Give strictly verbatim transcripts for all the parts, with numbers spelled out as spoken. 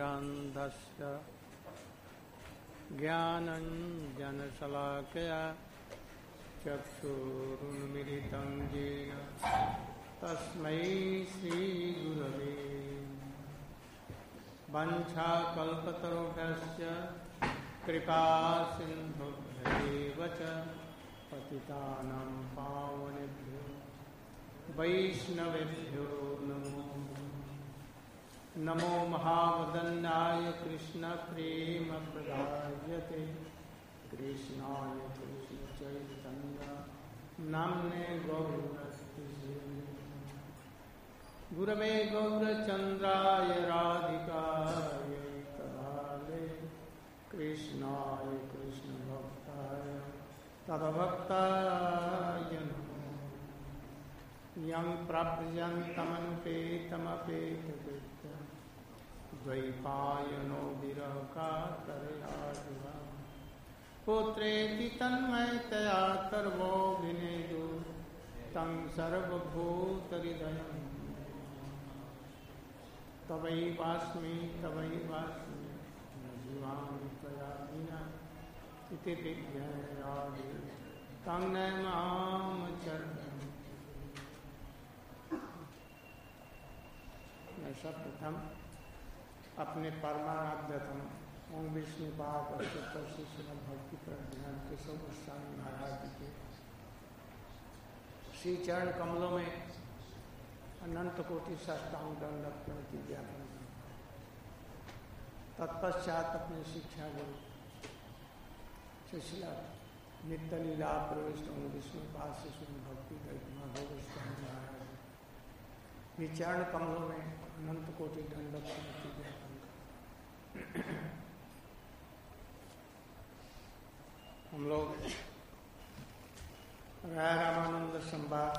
ज्ञानाञ्जनशलाकया ज्ञानाञ्जनशलाकया चक्षुरुन्मिलितं येन तस्मै श्रीगुरवे वञ्चाकल्पतरुभ्यश्च कृपासिन्धुभ्यैव च पतितानां पावनेभ्यो वैष्णवेभ्यो नमो नमो महावदन्याय कृष्णप्रेमप्रदायते कृष्णाय कृष्णचैतन्य नाम्ने गौरस्ते गुरवे गौरचन्द्राय राधिकाय तदालये कृष्णाय कृष्णभक्ताय तद्भक्ताय नमो यं प्राप्यन्तमनुपेतमपेतकृत्यं द्वैपायनो विरहकातरया पुत्रेति तन्मयतया सर्वोऽभिनेदु तं सर्वभूतहृदयं तवैवास्मि तवैवास्मि न जीवामि त्वया विना इति विज्ञायादि तं नमामचरणम्। मैं सर्वप्रथम अपने परमाराध्यतम ओम विष्णु पाप अष्टोत्तर श्रीमद् भक्ति प्रज्ञान केशव गोस्वामी महाराज जी के श्री चरण कमलों में अनंत कोटि साष्टांग दंडवत प्रणति ज्ञापन। तत्पश्चात अपने शिक्षा गुरु शिष्य नित्य लीला प्रविष्ट ओम विष्णु पाप से श्री भक्ति माधव गोस्वामी महाराज ये चरण कमलों में अनंत कोटि दंडवत प्रणति ज्ञापन। हम लोग राय रामानंद संवाद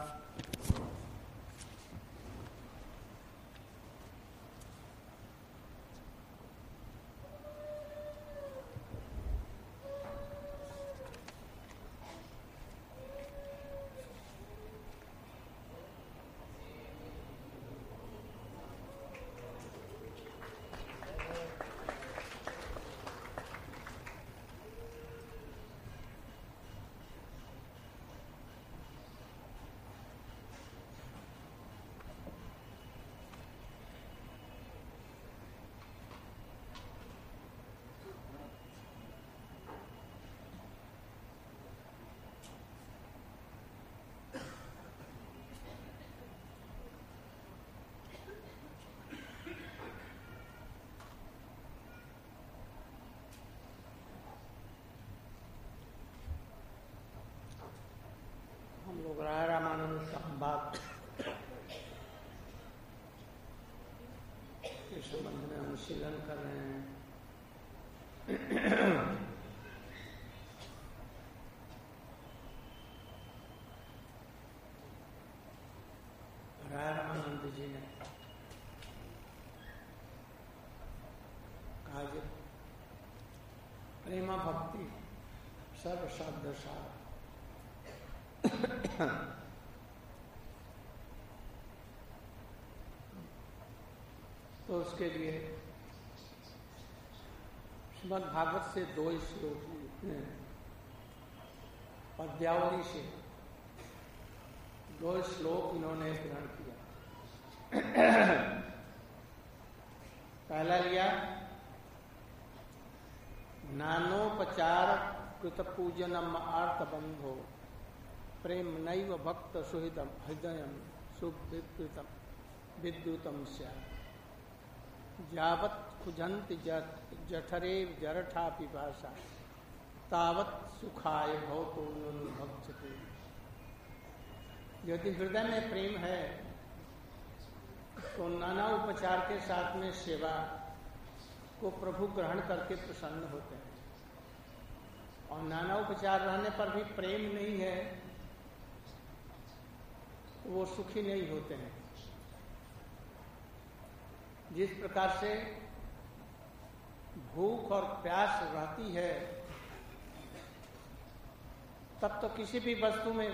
हम लोग राय रामानंद संवाद के संबंध में अनुशीलन कर रहे हैं। राय रामानंद जी ने कहा कि प्रेमा भक्ति सर्व शब्द सार तो उसके लिए श्रीमद् भागवत से दो श्लोक पद्यावली से दो श्लोक इन्होंने ग्रहण किया। पहला लिया नानोपचार कृत पूजनम आर्तबंधो प्रेम नैव भक्त सुहृदम हृदयम सुविद्युतम विद्युतम स्यात् यावत् खुजन्ति जठरे जरठा पिपासा तावत् सुखाय भवतो नुभक्षते। यदि हृदय में प्रेम है तो नाना उपचार के साथ में सेवा को प्रभु ग्रहण करके प्रसन्न होते हैं, और नाना उपचार रहने पर भी प्रेम नहीं है वो सुखी नहीं होते हैं। जिस प्रकार से भूख और प्यास रहती है तब तो किसी भी वस्तु में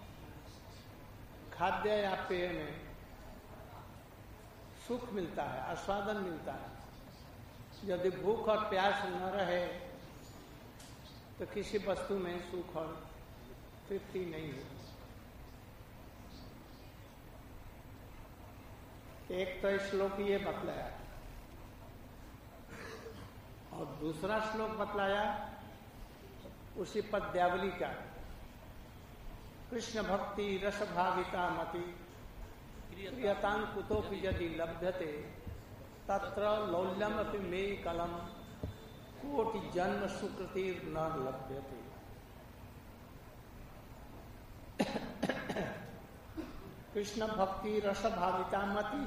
खाद्य या पेय में सुख मिलता है, आस्वादन मिलता है, यदि भूख और प्यास न रहे तो किसी वस्तु में सुख और तृप्ति नहीं होती। एक तो श्लोक ये बतलाया और दूसरा श्लोक बतलाया उसी पद्यावली का, कृष्ण भक्ति रस भाविता मति प्रियतां कुतोपि यदि लभ्यते तत्र लौल्यम अपि मे कलम कोटि जन्म सुकृतिर न लभ्यते। कृष्ण भक्ति रस भाविता मति,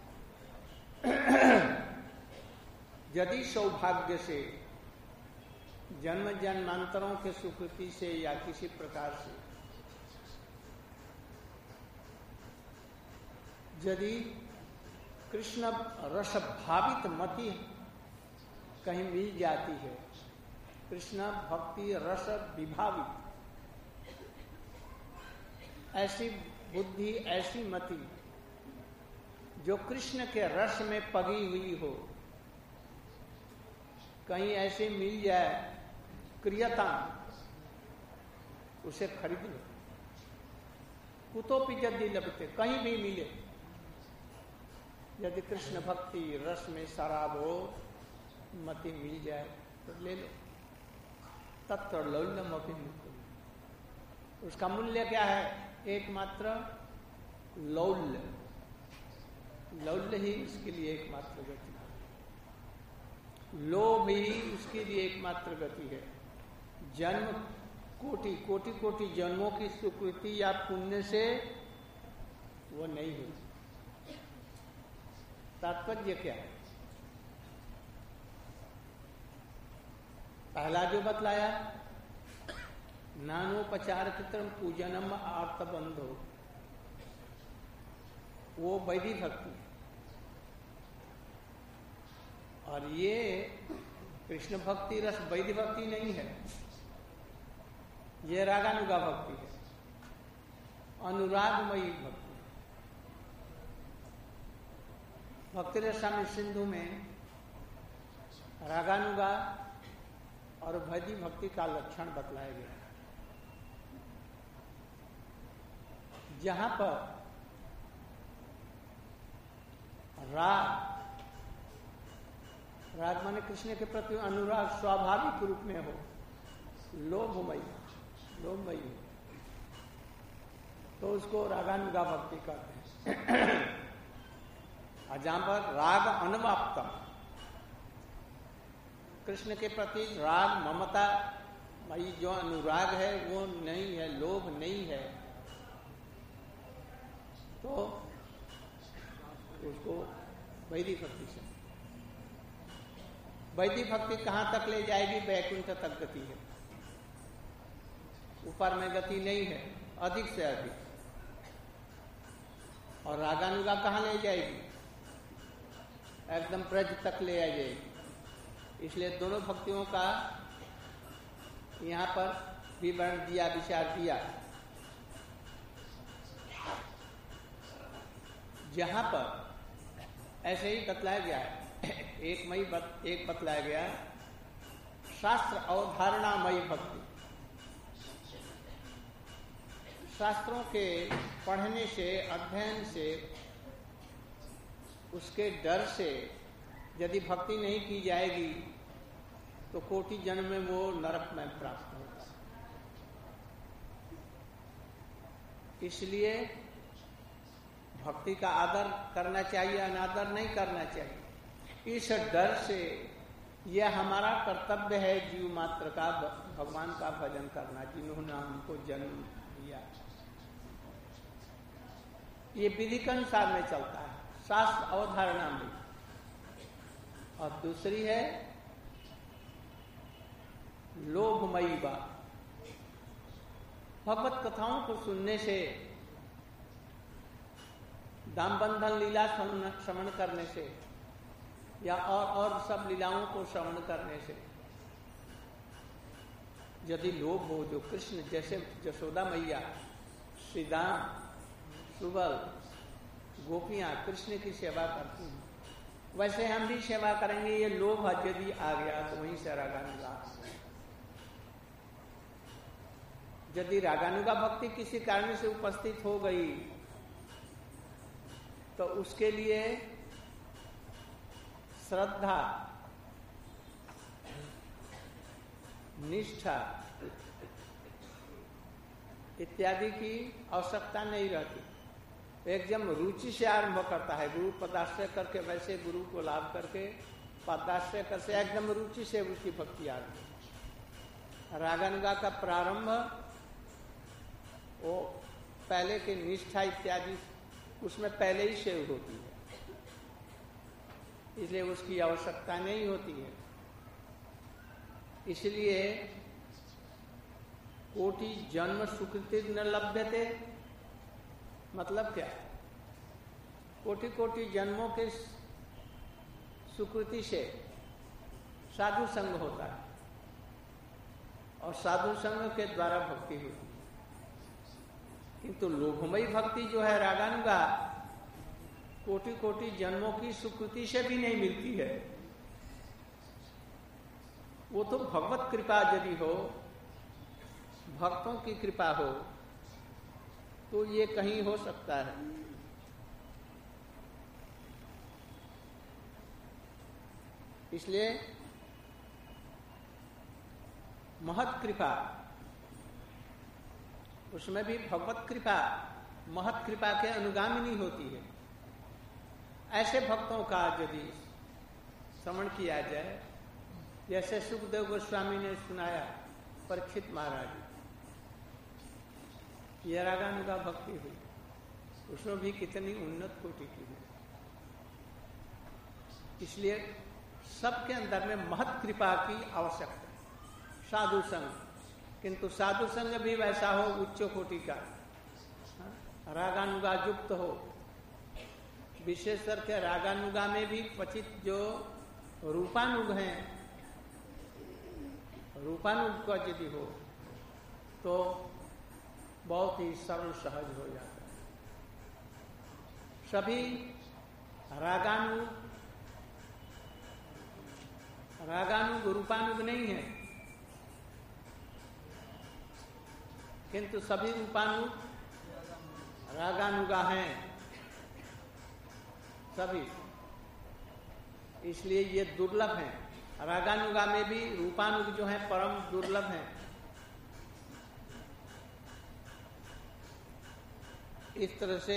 यदि सौभाग्य से जन्म जन्मांतरों के सुकृति से या किसी प्रकार से यदि कृष्ण रस भावित मति कहीं मिल जाती है, कृष्ण भक्ति रस विभावित ऐसी बुद्धि, ऐसी मति जो कृष्ण के रस में पगी हुई हो, कहीं ऐसे मिल जाए क्रियता, उसे खरीद लो। कुतोपि यदि लभते, कहीं भी मिले, यदि कृष्ण भक्ति रस में शराब हो, मति मिल जाए तो ले लो। तत्र लौल्यम अपि मुकुल, उसका मूल्य क्या है? एकमात्र लौल्य, लौल्य ही उसके लिए एकमात्र गति है, लोभ ही उसके लिए एकमात्र गति है। जन्म कोटि कोटि कोटि जन्मों की स्वीकृति या पुण्य से वो नहीं हुई। तात्पर्य क्या है? पहला जो बतलाया, नानोपचार कृत्रम पूजनम आर्तबंधो, वो वैदिक भक्ति है। और ये कृष्ण भक्ति रस वैदिक भक्ति नहीं है, ये रागानुगा भक्ति है, अनुरागमयी भक्ति। भक्ति रसायन सिंधु में रागानुगा और वैदिक भक्ति का लक्षण बतलाया गया है। जहां पर राग, राग माने कृष्ण के प्रति अनुराग स्वाभाविक रूप में हो, लोभमयी, लोभमयी हो, तो उसको रागानुगा भक्ति कहते हैं। और जहां पर राग अनवाप्त, कृष्ण के प्रति राग ममता मई जो अनुराग है वो नहीं है, लोभ नहीं है, तो उसको वैदिक भक्ति से, वैदिक भक्ति कहां तक ले जाएगी? वैकुंठ तक गति है, ऊपर में गति नहीं है, अधिक से अधिक। और रागानुगा कहां ले जाएगी? एकदम ब्रज तक ले आ जाएगी। इसलिए दोनों भक्तियों का यहां पर विवरण दिया, विचार दिया। जहां पर ऐसे ही बतलाया गया है, एक मई बत, एक बतलाया गया शास्त्र अवधारणामयी भक्ति। शास्त्रों के पढ़ने से, अध्ययन से, उसके डर से यदि भक्ति नहीं की जाएगी तो कोटि जन्म में वो नरक में प्राप्त होगा। इसलिए भक्ति का आदर करना चाहिए, अनादर नहीं करना चाहिए। इस डर से यह हमारा कर्तव्य है जीव मात्र का भगवान का भजन करना, जिन्होंने हमको जन्म दिया। ये विधि के अनुसार में चलता है, शास्त्र अवधारणा में। और दूसरी है लोभमयी बात। भगवत कथाओं को सुनने से, दाम बंधन लीला श्रवण करने से, या और और सब लीलाओं को श्रवण करने से यदि लोभ हो, जो कृष्ण जैसे यशोदा मैया, श्री राम, सुबल, गोपियां कृष्ण की सेवा करती हैं, वैसे हम भी सेवा करेंगे। ये लोभ यदि आ गया तो वहीं से रागानुगा। यदि रागानुगा भक्ति किसी कारण से उपस्थित हो गई तो उसके लिए श्रद्धा, निष्ठा इत्यादि की आवश्यकता नहीं रहती। एकदम रुचि से आरंभ करता है, गुरु पदाश्रय करके, वैसे गुरु को लाभ करके पदाश्रय करके एकदम रुचि से उसकी भक्ति आरंभ। रागानुगा का प्रारंभ वो पहले के निष्ठा इत्यादि उसमें पहले ही से होती है, इसलिए उसकी आवश्यकता नहीं होती है। इसलिए कोटि जन्म सुकृति न लभ्यते, मतलब क्या? कोटि कोटि जन्मों के सुकृति से साधु संग होता है और साधु संग के द्वारा भक्ति होती है। किंतु लोभमयी भक्ति जो है रागानुगा, कोटि कोटि जन्मों की सुकृति से भी नहीं मिलती है। वो तो भगवत कृपा यदि हो, भक्तों की कृपा हो तो ये कहीं हो सकता है। इसलिए महत कृपा, उसमें भी भगवत कृपा महत कृपा के अनुगामिनी होती है। ऐसे भक्तों का यदि श्रवण किया जाए, जैसे सुखदेव गोस्वामी ने सुनाया परीक्षित महाराज, ये रागानुगा भक्ति हुई, उसमें भी कितनी उन्नत कोटि की हुई। इसलिए सबके अंदर में महत कृपा की आवश्यकता है। साधु संग, किंतु साधु संग भी वैसा हो उच्च कोटि का, रागानुगा युक्त हो। विशेष करके रागानुगा में भी क्वचित जो रूपानुग हैं, रूपानुग का यदि हो तो बहुत ही सरल सहज हो जाता है। सभी रागानुग रागानुग रूपानुग नहीं है, किंतु सभी रूपानुग रागानुगा हैं सभी। इसलिए ये दुर्लभ है। रागानुगा में भी रूपानुग जो है परम दुर्लभ है। इस तरह से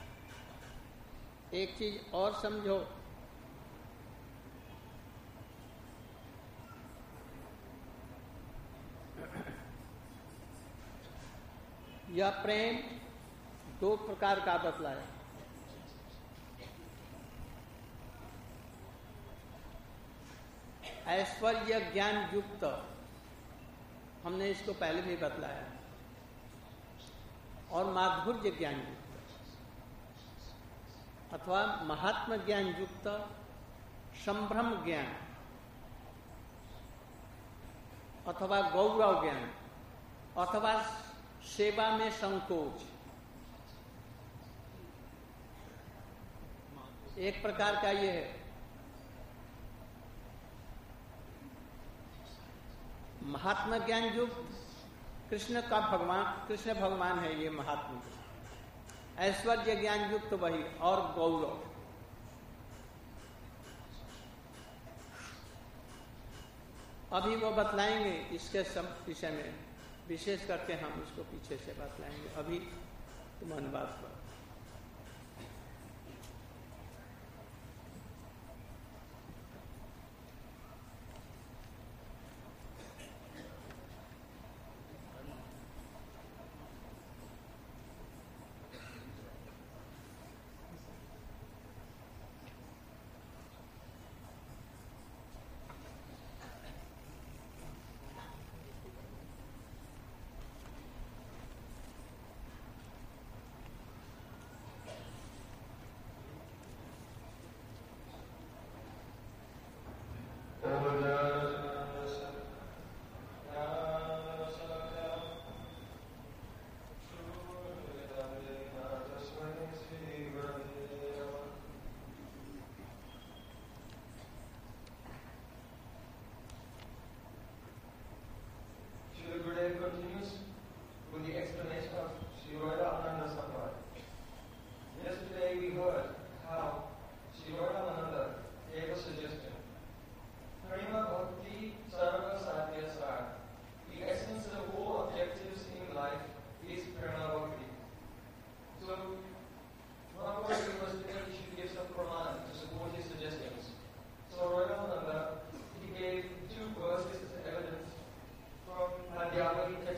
एक चीज और समझो, यह प्रेम दो प्रकार का बतलाया। ऐश्वर्य ज्ञान युक्त, हमने इसको पहले भी बतलाया, और माधुर्य ज्ञान युक्त अथवा महात्म ज्ञान युक्त, संभ्रम ज्ञान अथवा गौरव ज्ञान अथवा सेवा में संकोच, एक प्रकार का ये है। महात्मा ज्ञान युक्त कृष्ण का भगवान, कृष्ण भगवान है ये महात्मा। ऐश्वर्य ज्ञान युक्त वही, और गौरव। अभी वो बतलाएंगे इसके सब विषय में, विशेष करके हम इसको पीछे से बतलाएंगे। अभी तुम अनुवाद पर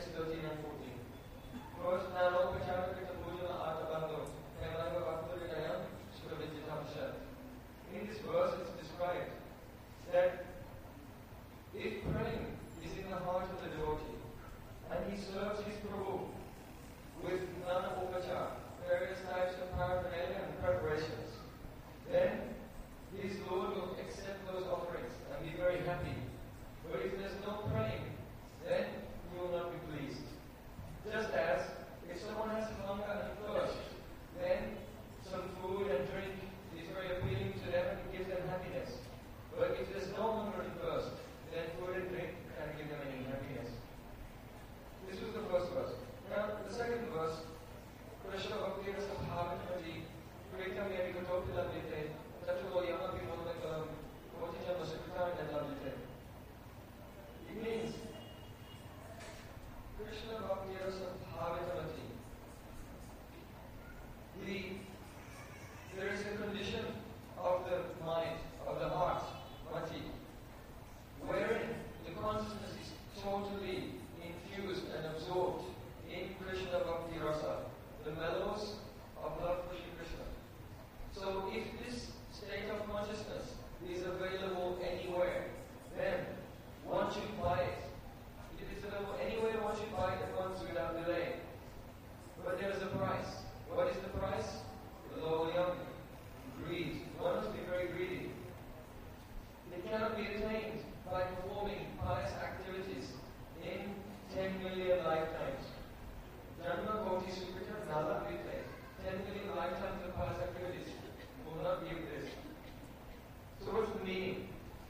text thirteen and fourteen. First, Nano Pacharaka Bhujana Artabando, Nanga Bhaktavinayam, Suravijitamsha. In this verse, it's described that if praying is in the heart of the devotee, and he serves his Prabhu with Nana Upachar, various types of paraphernalia and preparations, then his Lord will accept those offerings and be very happy. But if there's no praying, then he will not be pleased. Just as if someone has hunger and thirst, then some food and drink is very appealing to them and it gives them happiness. But if there's no hunger and thirst, then food and drink can't give them any happiness. This was the first verse. Now, the second verse, Krishna Bhakti Rasa Bhavanamati, Kritam Yamikatopti Labdite, Tatulo Yama Bhimonakam, Kotijam Vasakritam and Labdite. It means Krishna Bhakti Rasa Bhavanamati. The, there is a condition of the mind, of the heart, Mati, wherein the consciousness is totally infused and absorbed in Krishna Bhakti Rasa, the mellows of love for Shri Krishna. So if this state of consciousness is available anywhere, then one should buy it. If it's available anywhere, one should buy it at once without delay. But there is a price. What is the price? Loyalty, greed. One must be very greedy. It cannot be attained by performing pious activities in ten million lifetimes. Janma Koti Sukrita Nala Vite. ten million lifetimes of pious activities will not give this. So what's the meaning?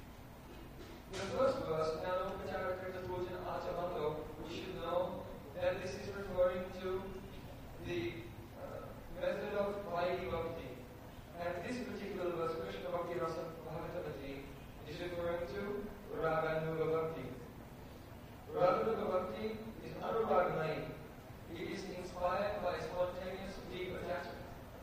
In the first verse, Nano Pachara Krita Pujan Achavando, we should know that this is referring to the uh, method of Vaidhi Bhakti. And this particular verse, Krishna Bhakti Rasa Bhagavatati, is referring to Raganuga Bhakti. Raganuga Bhakti is Anuragnai. It is inspired by spontaneous deep attachment.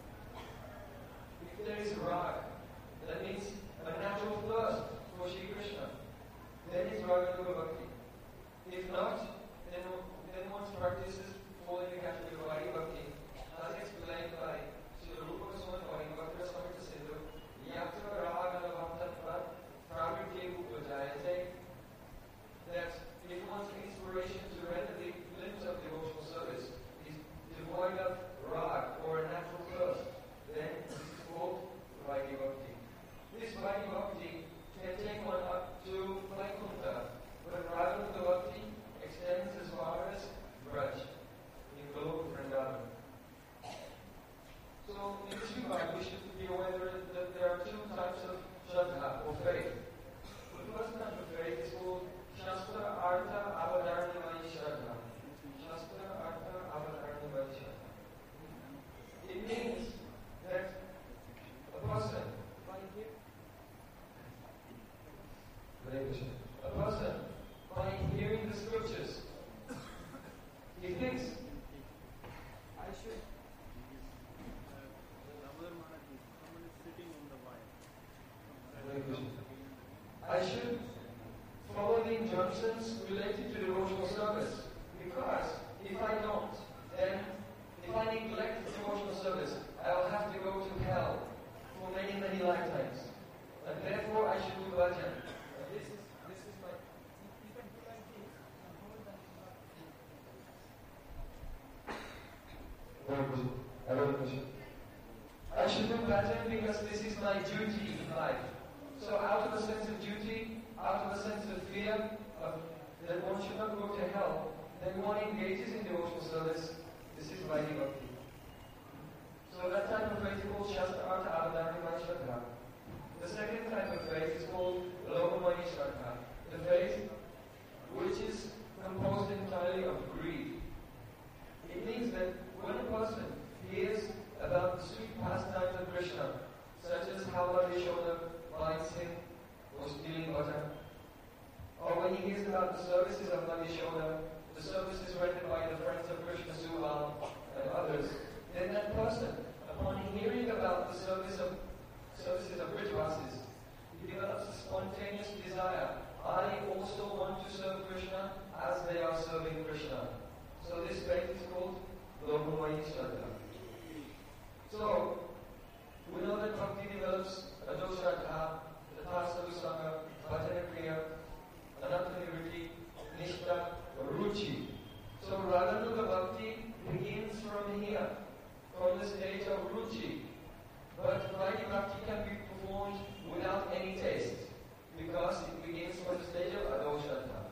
If there is rag, that means a natural thirst for Shri Krishna, then it's Raganuga Bhakti. If not, then, then one's practices fall in the category of Vaidhi Bhakti, as explained by Srila Rupa Goswami or in Bhakti Rasamrita Sindhu, Yatra Ragana Bhaktatva Pravritti Upajayate, that if one's inspiration to render the limbs of devotional service is devoid of rag or a natural thirst, then this is called Vaidhi Bhakti. This Vaidhi Bhakti can take one up to Vaikuntha, but Raganuga Bhakti extends as far as Braj, in Goloka Vrindavan. So, in this regard, we should be aware that there are two types of Shraddha, or faith. The first type of faith is called Shastra Artha Avadharnamaya Shraddha. Shastra Artha Avadharnamaya Shraddha. It means that a person, a person, by hearing the scriptures, he thinks, I should. I should follow the injunctions related to devotional service, because if I don't, then if I neglect devotional service, I will have to go to hell for many, many lifetimes. And therefore I should do bhajan. This is this is my I should do bhajan because this is my duty in life. So out of a sense of duty, out of a sense of fear of that one should not go to hell, then one engages in devotional service. This is Vaidhi Bhakti. So that type of faith is called Shastra Artha Avadharnamaya Shraddha. The second type of faith is called Lokamaya Shraddha, the faith which is composed entirely of greed. It means that when a person hears about the sweet pastimes of Krishna, such as how Lord Yashoda binds him for stealing butter, or when he hears about the services of Lord Yashoda, the services rendered by the friends of Krishna Subal and others, then that person, upon hearing about the service of services of Brijvasis, he develops a spontaneous desire. I also want to serve Krishna as they are serving Krishna. So this faith is called Lokamaya Shraddha. So, we know that bhakti develops Ajo Shraddha, Tatha Sadhu Sangha, Bhajana Kriya, Ananta Nivritti, Nishtha, Ruchi. So Raganuga Bhakti begins from here, from the stage of Ruchi. But Vaidhi Bhakti can be performed without any taste, because it begins from the stage of Ado Shraddha.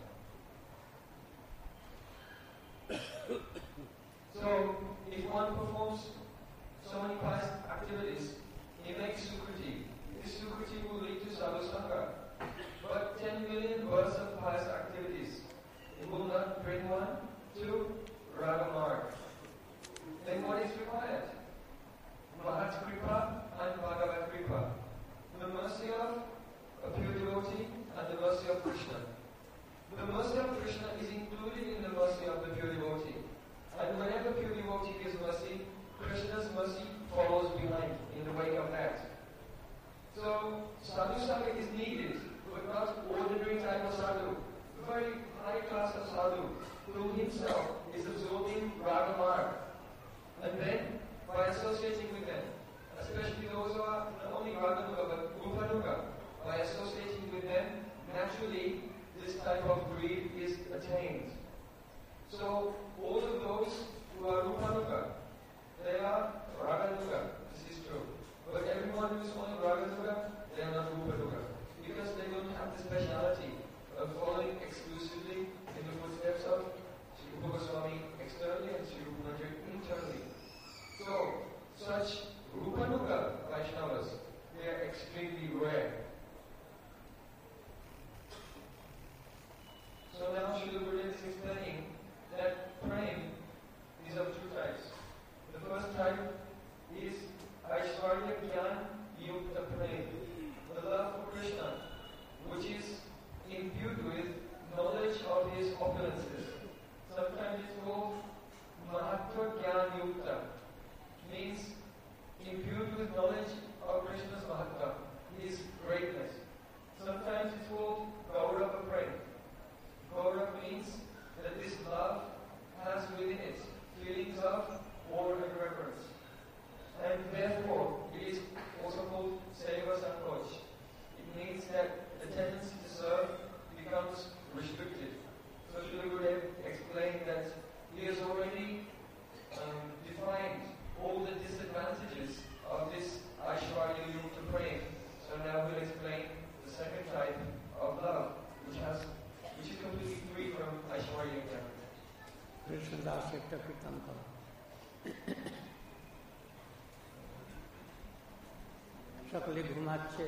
So, if one performs so many pious activities, he makes Sukriti. This Sukriti will lead to Sadhu Sangha. But ten million births of pious activities, it will not bring one to Raga Marg. Then what is required? Mahat Kripa and Bhagavad Kripa. The mercy of a pure devotee and the mercy of Krishna. The mercy of Krishna is included in the mercy of the pure devotee. And whenever pure devotee gives mercy, Krishna's mercy follows behind in the wake of that. So, sadhu sangha is needed, but not ordinary type of sadhu. Very high class of sadhu, who himself is absorbing Raga Marg. And then, by associating with them, especially those who are not only Raganuga but Rupanuga, by associating with them, naturally this type of greed is attained. So, all of those who are Rupanuga, they are Raganuga, this is true. But everyone who is only Raganuga, they are not Rupanuga. Because they don't have the speciality of following exclusively in the footsteps of Sri Rupa Goswami externally and Sri Rupa Manjari internally. So, such Rupanuga Vaishnavas, they are extremely rare. So now Srila Gurudev is explaining that prem is of two types. The first type is Aishwarya Gyan Yukta Prem, the love for Krishna, which is imbued with knowledge of his opulences. Sometimes it's called Mahatma Gyan Yukta, means imbued with knowledge of Krishna's Mahatma, his greatness. Sometimes it's called Gaurava Prem. Gaurava means that this love has within it feelings of awe and reverence. And therefore, it is also called Seva Sankoch. It means that the tendency to serve becomes restricted. So Srila Gurudev explained that he has already um, defined all the disadvantages of this Aishwarya Yukta Prem. So now we'll explain the second type of love, which has which is completely free from Aishwarya Gyan. Krishnadas একটা কীর্তন করো। সকলে ঘুমাচ্ছে।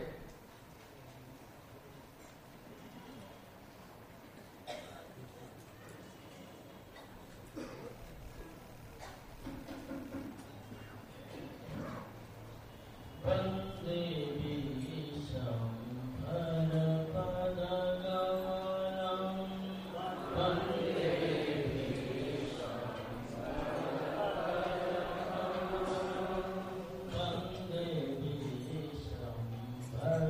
Bye.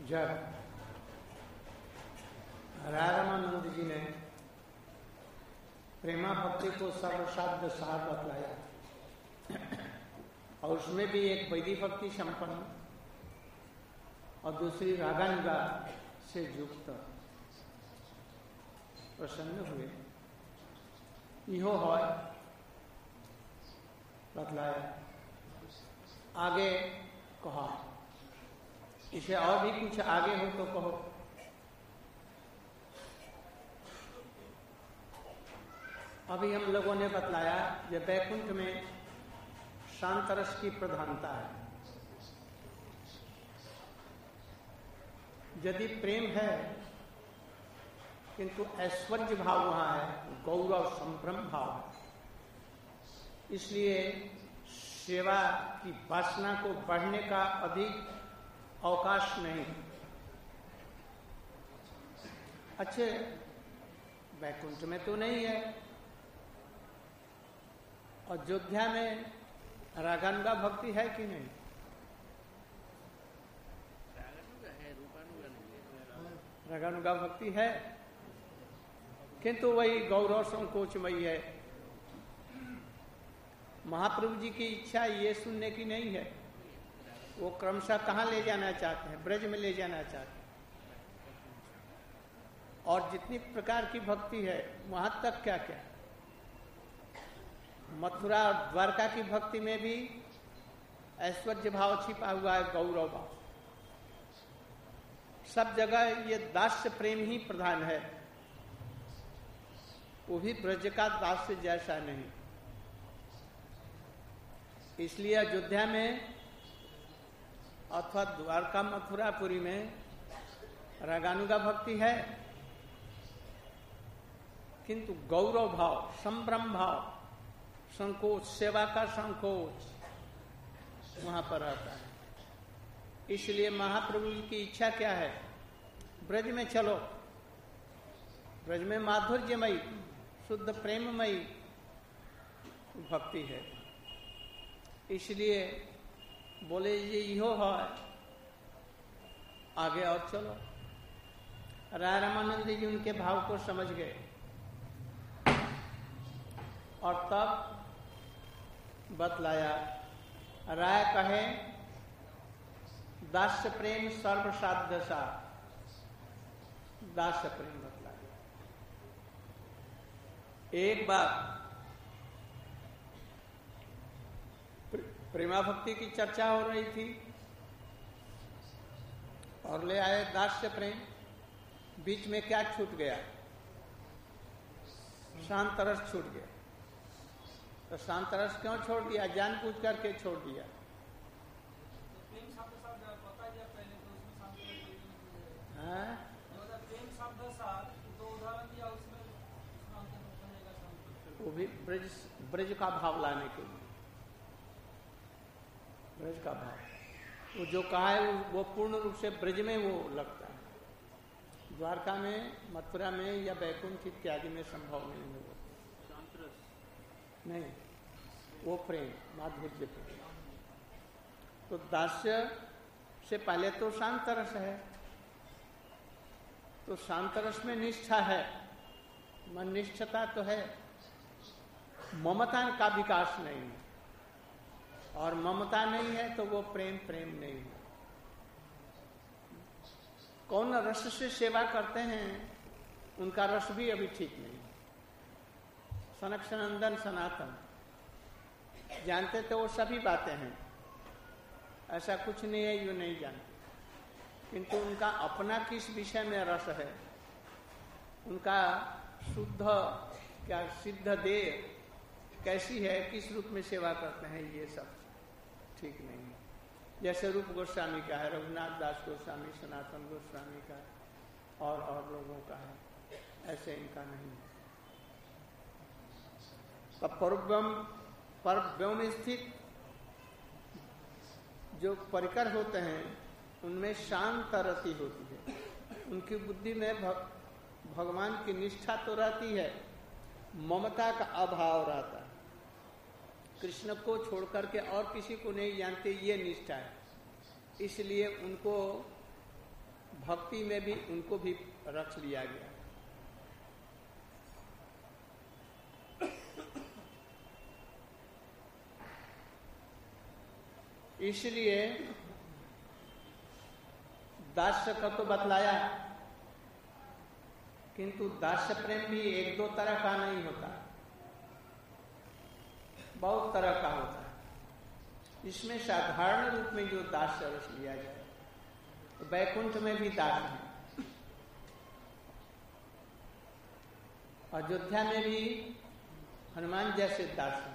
जब रामानंद जी ने प्रेमा भक्ति को सर्वशाब्द सार बतलाया और उसमें भी एक वैदी भक्ति संपन्न और दूसरी रागानुगा से युक्त प्रसन्न हुए। इहो है बतलाया। आगे कहा, इसे और भी कुछ आगे हो तो कहो। अभी हम लोगों ने बतलाया कि वैकुंठ में शांत रस की प्रधानता है। यदि प्रेम है किंतु ऐश्वर्य भाव वहां है, गौरव संभ्रम भाव है। इसलिए सेवा की वासना को बढ़ने का अधिक अवकाश नहीं। अच्छे वैकुंठ में तो नहीं है। अयोध्या में रागानुगा भक्ति है कि नहीं? रागानुगा भक्ति है किंतु वही गौरव संकोचमयी है। महाप्रभु जी की इच्छा ये सुनने की नहीं है। वो क्रमशः कहाँ ले जाना चाहते हैं? ब्रज में ले जाना चाहते हैं। और जितनी प्रकार की भक्ति है वहां तक क्या क्या, मथुरा और द्वारका की भक्ति में भी ऐश्वर्य भाव छिपा हुआ है, गौरव भाव। सब जगह ये दास्य प्रेम ही प्रधान है, वो भी ब्रज का दास्य जैसा नहीं। इसलिए अयोध्या में अथवा द्वारका मथुरापुरी में रागानुगा भक्ति है किंतु गौरव भाव, संभ्रम भाव, संकोच, सेवा का संकोच वहां पर आता है। इसलिए महाप्रभु की इच्छा क्या है? ब्रज में चलो, ब्रज में माधुर्यमयी शुद्ध प्रेममयी भक्ति है। इसलिए बोले ये इहो है, आगे और चलो। राय रामानंद जी उनके भाव को समझ गए और तब बतलाया। राय कहे दास्य प्रेम सर्वसाध्य सा, दास्य प्रेम बतलाया। एक बार प्रेमा भक्ति की चर्चा हो रही थी और ले आए दास्य प्रेम। बीच में क्या छूट गया? शांत रस छूट गया। तो शांत रस क्यों छोड़ दिया? जानबूझ करके छोड़ दिया। वो भी ब्रज ब्रज का भाव लाने के लिए, ब्रज का भाव वो जो कहा है वो पूर्ण रूप से ब्रज में वो लगता है। द्वारका में, मथुरा में या बैकुंठ इत्यादि में संभव नहीं है। नहीं, वो प्रेम माधुर्य प्रेम। तो दास्य से पहले तो शांत रस है, तो शांत रस में निष्ठा है, मन निष्ठता तो है, ममता का विकास नहीं है। और ममता नहीं है तो वो प्रेम प्रेम नहीं है। कौन रस से सेवा करते हैं उनका रस भी अभी ठीक नहीं। सनक सनंदन सनातन जानते तो वो सभी बातें हैं, ऐसा कुछ नहीं है यो नहीं जानते, किंतु उनका अपना किस विषय में रस है, उनका शुद्ध क्या सिद्ध देह कैसी है, किस रूप में सेवा करते हैं, ये सब ठीक नहीं है। जैसे रूप गोस्वामी का है, रघुनाथ दास गोस्वामी, सनातन गोस्वामी का और और लोगों का है, ऐसे इनका नहीं है। परव्योम परव्योम स्थित जो परिकर होते हैं उनमें शांत रति होती है। उनकी बुद्धि में भग, भगवान की निष्ठा तो रहती है, ममता का अभाव रहता है। कृष्ण को छोड़ करके और किसी को नहीं जानते, ये निष्ठा है। इसलिए उनको भक्ति में भी उनको भी रख लिया गया। इसलिए दास्य का तो बतलाया, किंतु दास्य प्रेम भी एक दो तरह का नहीं होता, बहुत तरह का होता है। इसमें साधारण रूप में जो दास्य रस लिया जाए, तो वैकुंठ में भी दास है, अयोध्या में भी हनुमान जैसे दास हैं,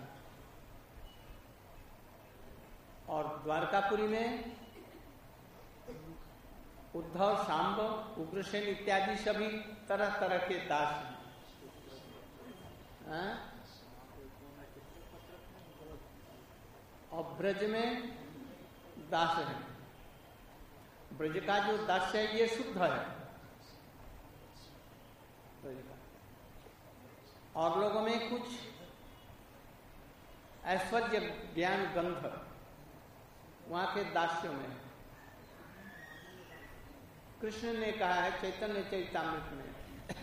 और द्वारकापुरी में उद्धव, सांब, उग्रसेन इत्यादि सभी तरह तरह के दास हैं। और ब्रज में दास है। ब्रज का जो दास है ये शुद्ध है ब्रज का। और लोगों में कुछ ऐश्वर्य ज्ञान गंध वहां के दास्यों में। कृष्ण ने कहा है चैतन्य चैतामृत में,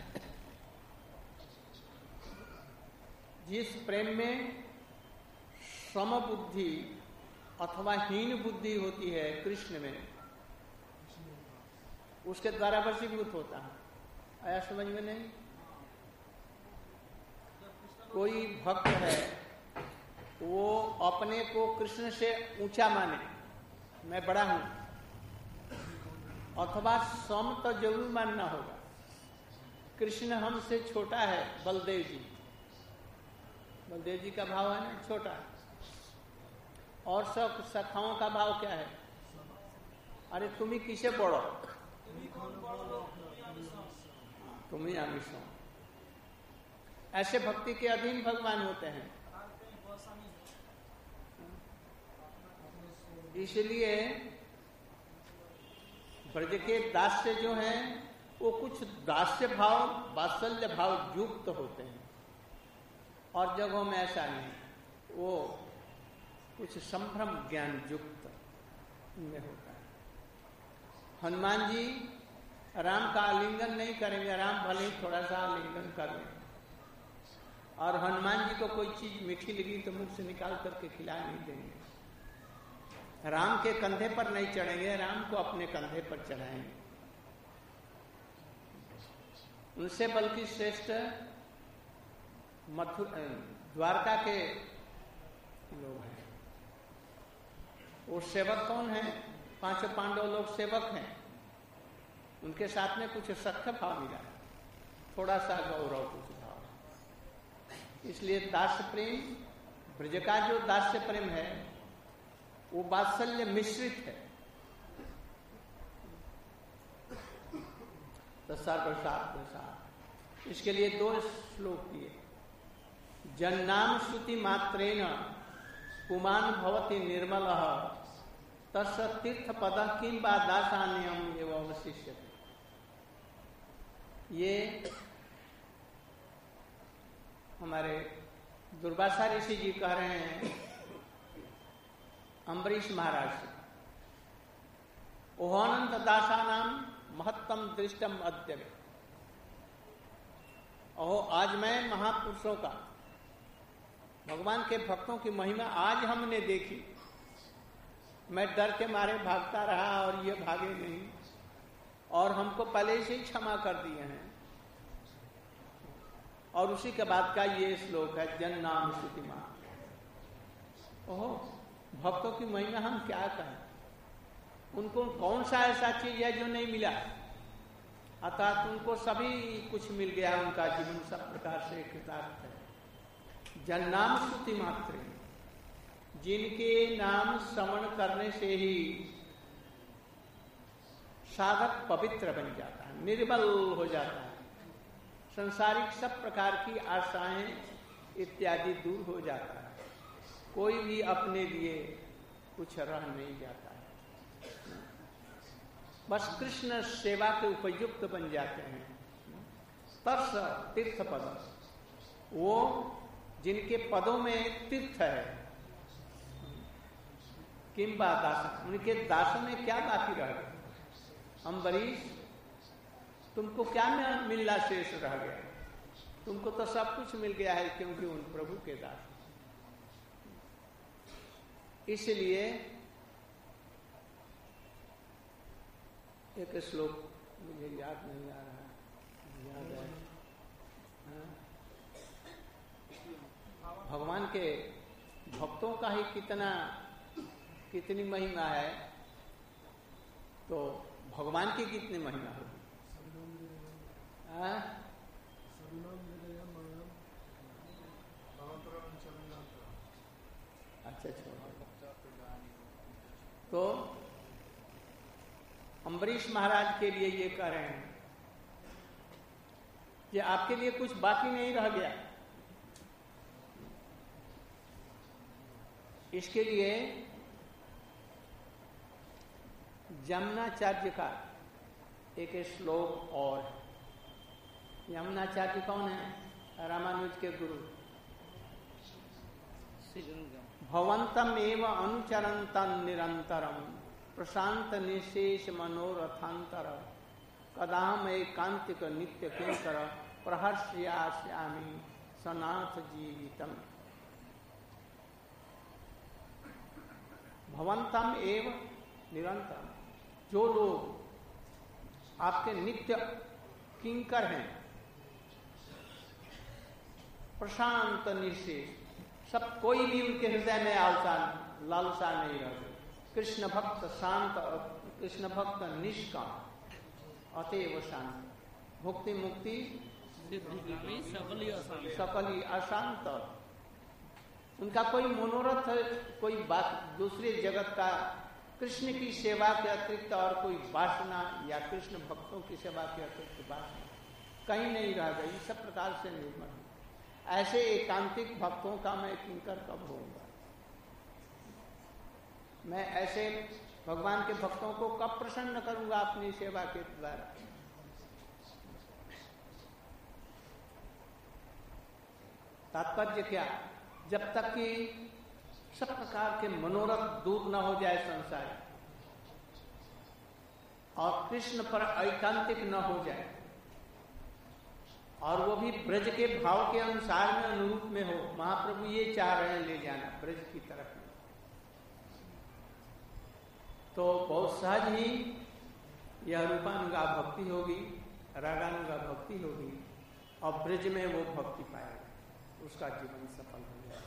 जिस प्रेम में सम बुद्धि अथवा हीन बुद्धि होती है कृष्ण में, उसके द्वारा वशीभूत होता है। आया समझ में? नहीं। कोई भक्त है वो अपने को कृष्ण से ऊंचा माने, मैं बड़ा हूं, अथवा सम तो जरूर मानना होगा। कृष्ण हमसे छोटा है, बलदेव जी, बलदेव जी का भाव है ना छोटा, और सब सखाओं का भाव क्या है? अरे तुम ही किसे बड़ो, तुम ही आमिषो। ऐसे भक्ति के अधीन भगवान होते हैं। इसलिए ब्रज के दास्य जो हैं वो कुछ दास्य भाव, वात्सल्य भाव युक्त होते हैं, और जगहों में ऐसा नहीं, वो कुछ संभ्रम ज्ञान युक्त में होता है। हनुमान जी राम का आलिंगन नहीं करेंगे, राम भले ही थोड़ा सा आलिंगन कर लें, और हनुमान जी को कोई चीज मीठी लगी तो मुख से निकाल करके खिला नहीं देंगे। राम के कंधे पर नहीं चढ़ेंगे, राम को अपने कंधे पर चढ़ाएंगे। उनसे बल्कि श्रेष्ठ मथुर द्वारका के लोग हैं। वो सेवक कौन है? पांचों पांडव लोग सेवक हैं, उनके साथ में कुछ सख्त भाव मिला है, थोड़ा सा गौरव कुछ भाव। इसलिए दास्य प्रेम, ब्रज का जो दास्य प्रेम है वो वात्सल्य मिश्रित है। तो सर्वसार प्रसाद, इसके लिए दो श्लोक दिए। जन्नाम श्रुति मात्रेण पुमान भवति निर्मल तस्य तीर्थ पद किम बा दासान्यम एवं अवशिष्यते। ये हमारे दुर्वासा ऋषि जी कह रहे हैं अम्बरीश महाराज से, ओहानंत दासानाम महत्तम दृष्टम अद्य। ओहो, आज मैं महापुरुषों का, भगवान के भक्तों की महिमा आज हमने देखी। मैं डर के मारे भागता रहा और ये भागे नहीं, और हमको पहले से ही क्षमा कर दिए हैं। और उसी के बाद का ये श्लोक है, जन नाम श्रुतिमा। ओहो, भक्तों की महिमा हम क्या कहें, उनको कौन सा ऐसा चीज है जो नहीं मिला, अर्थात उनको सभी कुछ मिल गया, उनका जीवन सब प्रकार से कृतार्थ है। जन नाम श्रुति मात्र, जिनके नाम श्रवण करने से ही साधक पवित्र बन जाता है, निर्मल हो जाता है, संसारिक सब प्रकार की आशाएं इत्यादि दूर हो जाता है, कोई भी अपने लिए कुछ रह नहीं जाता है, बस कृष्ण सेवा के उपयुक्त बन जाते हैं। तर्स तीर्थ पद, वो जिनके पदों में तीर्थ है, किंबा दासन, उनके दासन में क्या बाकी रह गया? अम्बरीश, तुमको क्या मिलना शेष रह गया? तुमको तो सब कुछ मिल गया है, क्योंकि उन प्रभु के दास। इसलिए एक श्लोक मुझे याद नहीं आ रहा, याद है हाँ? भगवान के भक्तों का ही कितना कितनी महिमा है, तो भगवान की कितनी महिमा होगी। अच्छा अच्छा। तो अम्बरीश महाराज के लिए ये कह रहे हैं कि आपके लिए कुछ बाकी नहीं रह गया। इसके लिए यमुनाचार्य का एक श्लोक और है। यमुनाचार्य कौन है? रामानुज के गुरु। भवंतम एव अनुचरंतम निरंतरम प्रशांत निशेष मनोरथांतर कदाम एकांतिक नित्य किंकर प्रहर्ष्यास्यामि सनाथ जीवितम। भवंतम एव निरंतरम, जो लोग आपके नित्य किंकर हैं, प्रशांत निशेष, सब कोई भी उनके हृदय में आलसा लालसा नहीं रहती। कृष्ण भक्त शांत, कृष्ण भक्त निष्काम, अतएव शांत। मुक्ति मुक्ति सकली अशांत। उनका कोई मनोरथ, कोई बात दूसरे जगत का, कृष्ण की सेवा के अतिरिक्त और कोई वासना या कृष्ण भक्तों की सेवा के अतिरिक्त वासना कहीं नहीं रह गई। सब प्रकार से निर्मल है। ऐसे एकांतिक भक्तों का मैं किंकर कब होऊंगा? मैं ऐसे भगवान के भक्तों को कब प्रसन्न करूंगा अपनी सेवा के द्वारा? तात्पर्य क्या? जब तक कि सब प्रकार के मनोरथ दूर न हो जाए संसार, और कृष्ण पर एकांतिक न हो जाए, और वो भी ब्रज के भाव के अनुसार में अनुरूप में हो। महाप्रभु ये चाह रहे हैं ले जाना ब्रज की तरफ में, तो बहुत सहज ही यह रूपानुगा भक्ति होगी, रागानुगा भक्ति होगी, और ब्रज में वो भक्ति पाएगा, उसका जीवन सफल हो जाएगा।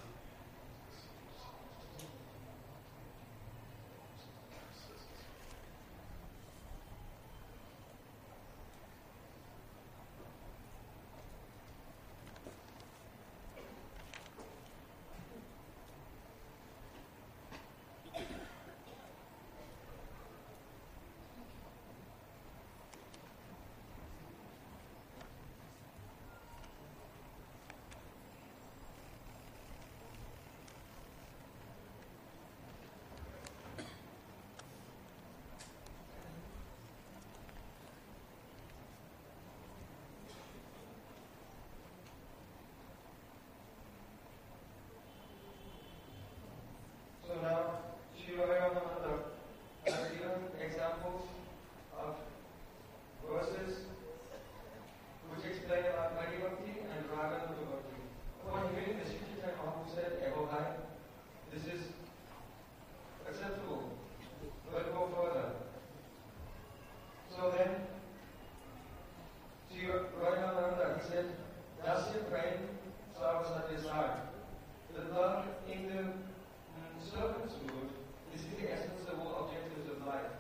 So now, Srila Ramananda has given examples of verses which explain about Mani Bhakti and Raganuga Bhakti. Upon hearing the Sri Chaitanya Mahaprabhu said, "Ego Hai, this is acceptable, but go further." So then, Sri Ramananda, he said, "Dasya Prem Sarvasatya." The love in the servant's mood is the essence of all objectives of life.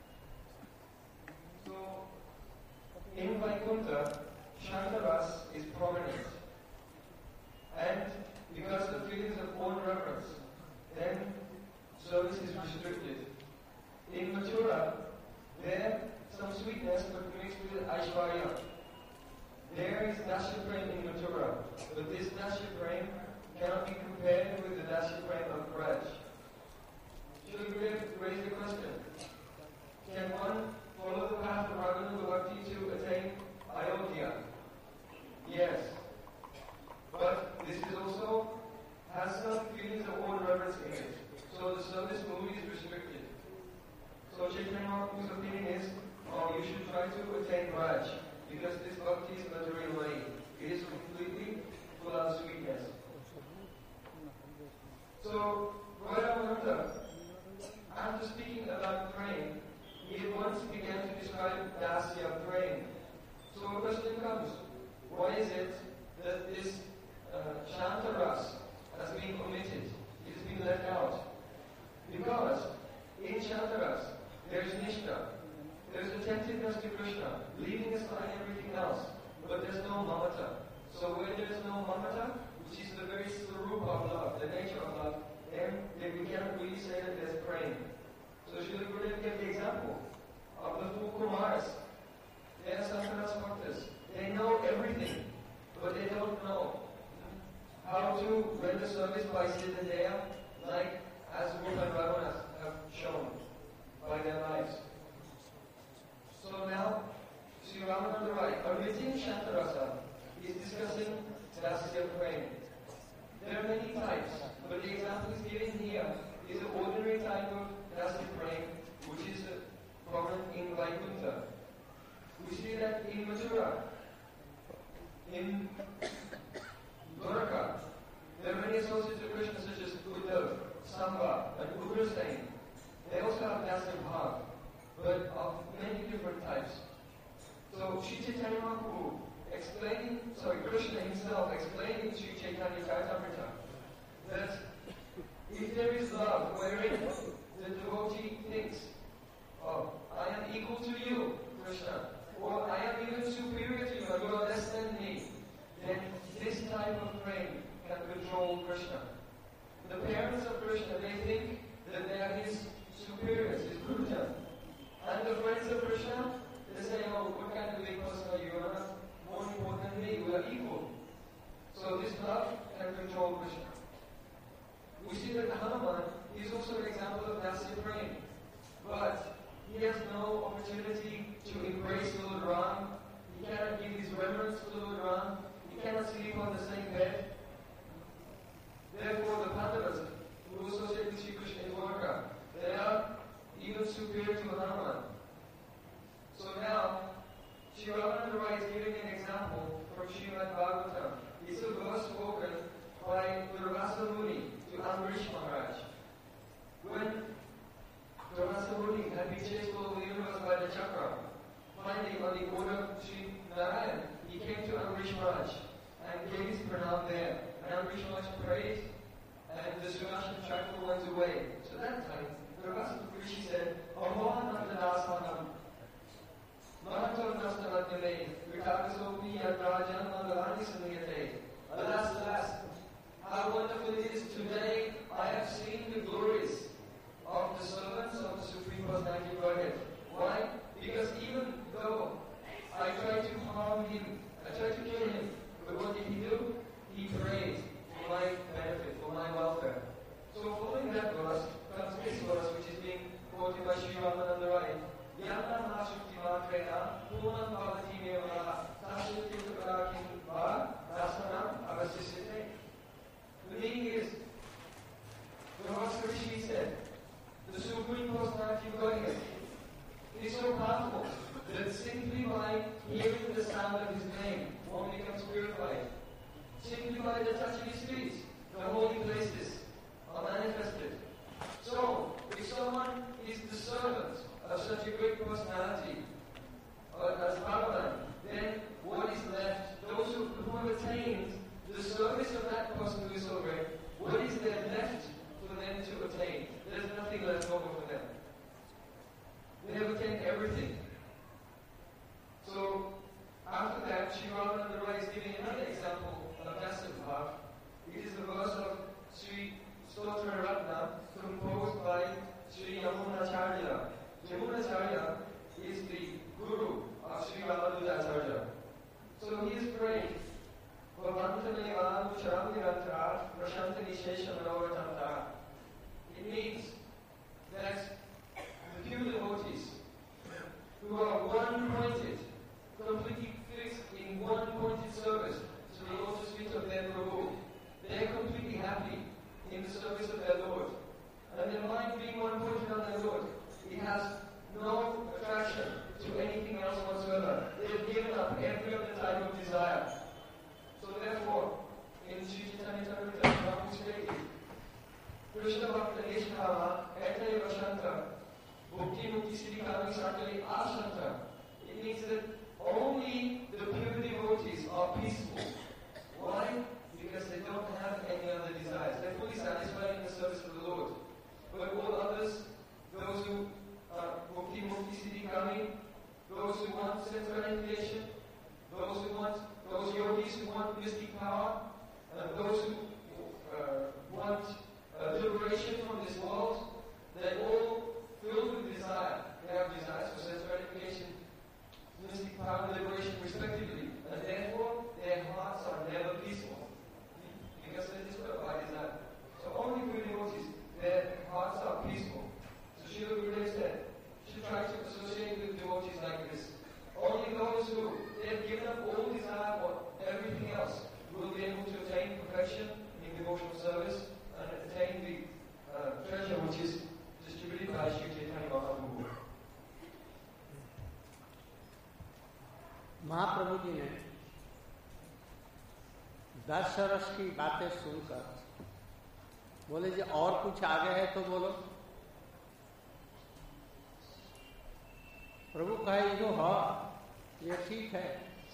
So, in Vaikuntha, Shantaras is prominent. And because of feelings of own reverence, then service is restricted. In Mathura, there some sweetness but mixed with Aishwarya. There is Dasya Prem in Mathura, but this Dasya Prem cannot be compared with the Dasya Prem of Braj. Shri Gurudev raised the question, can one follow the path of Raganuga Bhakti to attain Ayodhya? Yes. But this is also has some feelings of own reverence in it. So the service mood is restricted. So Chaitanya Mahaprabhu's opinion is, oh because this bhakti is Madhurimai. It is completely full of sweetness. So, Radha, after speaking about praying, he at once began to describe dasya, praying. So a question comes, why is it that this uh, Shantaras has been omitted? It has been left out. Because in Shantaras, there is Nishtha. There is attentiveness to Krishna, leaving aside everything else. But there's no mamata. So where there is no mamata, which is the very swarupa of love, the nature of love, then, then we cannot really say that there's praying. So Srila Gurudev gave the example of the four Kumars. They are Sankaras Bhaktas. They know everything, but they don't know how to render service by Siddhadeya, like as Rupa and Ravana have shown by their lives. So now, Sri Ramananda Rai, omitting Shantarasa, is discussing Dasya praying. There are many types, but the example is given here is an ordinary type of Dasya praying, which is uh, common in Vaikuntha. We see that in Mathura, in Dwaraka, there are many associates of Krishna such as Uddhav, Samba, and Ugrasen. They also have Dasya Bhav, but of many different types. So Sri Chaitanya Mahaprabhu explaining, sorry, Krishna himself explaining to Chaitanya Charitamrita that if there is love wherein the devotee thinks, oh, I am equal to you, Krishna, or I am even superior to you, and you are less than me, then this type of praying can control Krishna. The parents of Krishna, they think that they are his superiors, his Gurujan. And the friends of Krishna, they say, oh, what kind of big person are you? You are not more important than me, we are equal. So this love can control Krishna. We see that Hanuman is also an example of Dasya praying. But he has no opportunity to embrace Lord Ram. He cannot give his reverence to Lord Ram. He cannot sleep on the same bed. Therefore, the Pandavas, who associate with Sri Krishna in Dwarka, they are even superior to Hanuman. So now, Sri Ramananda Rai is giving an example from Srimad Bhagavatam. It's a verse spoken by Durvasa Muni to Ambarish Maharaj. When Durvasa Muni had been chased all over the universe by the chakra, finally on the order of Sri Narayan, he came to Ambarish Maharaj and gave his pranam there. And Ambarish Maharaj prayed, and the Sunasham chakra went away. So that time, Durvasa Rishi said, Ahohanandasanam Mahator Nastavatame Vikakasopi Yadrajan Mangalani Saniyate. Alas, alas, how wonderful it is today I have seen the glories of the servants of the Supreme Personality of Godhead. Why? Because even though I tried to harm him, I tried to kill him, but what did he do? He prayed for my benefit, for my welfare. So following that verse comes this verse which is being quoted by Sri Ramananda Rai. Yamna Mahashukti Matrena Punan Bhavati Meva Tashukti Tukarakin Va Dasanam Avasisite. The meaning is, the Master Rishi said, the Supreme Personality of Godhead is so powerful that simply by hearing the sound of his name, one becomes purified. Simply by the touch of his feet, the holy places are manifested. So, if someone is the servant of such a great personality, uh, as Bhagavan, then what is left? Those who, who have attained the service of that person who is so great, what is there left for them to attain? There's nothing left over for them. They have attained everything. So, after that, Sri Ramananda Rai is giving another example of Dasya Bhav. It is the verse of Sri Stotra Ratna, composed by Sri Yamunacharya. Yamunacharya is the guru of Sri Ramanujacharya. So he is praying, it means that the pure devotees who are one-pointed, completely fixed in one-pointed service to the lotus feet of their Prabhu, they are completely happy in the service of their Lord. And their mind being one-pointed on their Lord, it has no attraction to anything else whatsoever. They have given up everything. Bhakti Mukti Siddhi Kami Sakali Asanta. It means that only the pure devotees are peaceful. Why? Because they don't have any other desires. They're fully satisfied in the service of the Lord. But all others, those who are Bhakti Mukti Siddhi Kami, those who want self-realization, those who want, those yogis who want mystic power, uh, those who uh, want uh, liberation from this world, they're all filled with desire. They have desires for self-gratification, mystic power, and liberation respectively. And therefore, their hearts are never peaceful. Because they disturbed by desire. So only for devotees, their hearts are peaceful. So Srila Gurudev said, you should try to associate with devotees like this. Only those who have given up all desire for everything else will be able to attain perfection in devotional service and attain the uh, treasure which is distributed by Sri Chaitanya Mahaprabhu. Mahaprabhu ji ने दस रस की बातें सुनकर बोले जी और कुछ आगे है तो बोलो। प्रभु कहे जो हो ये ठीक है,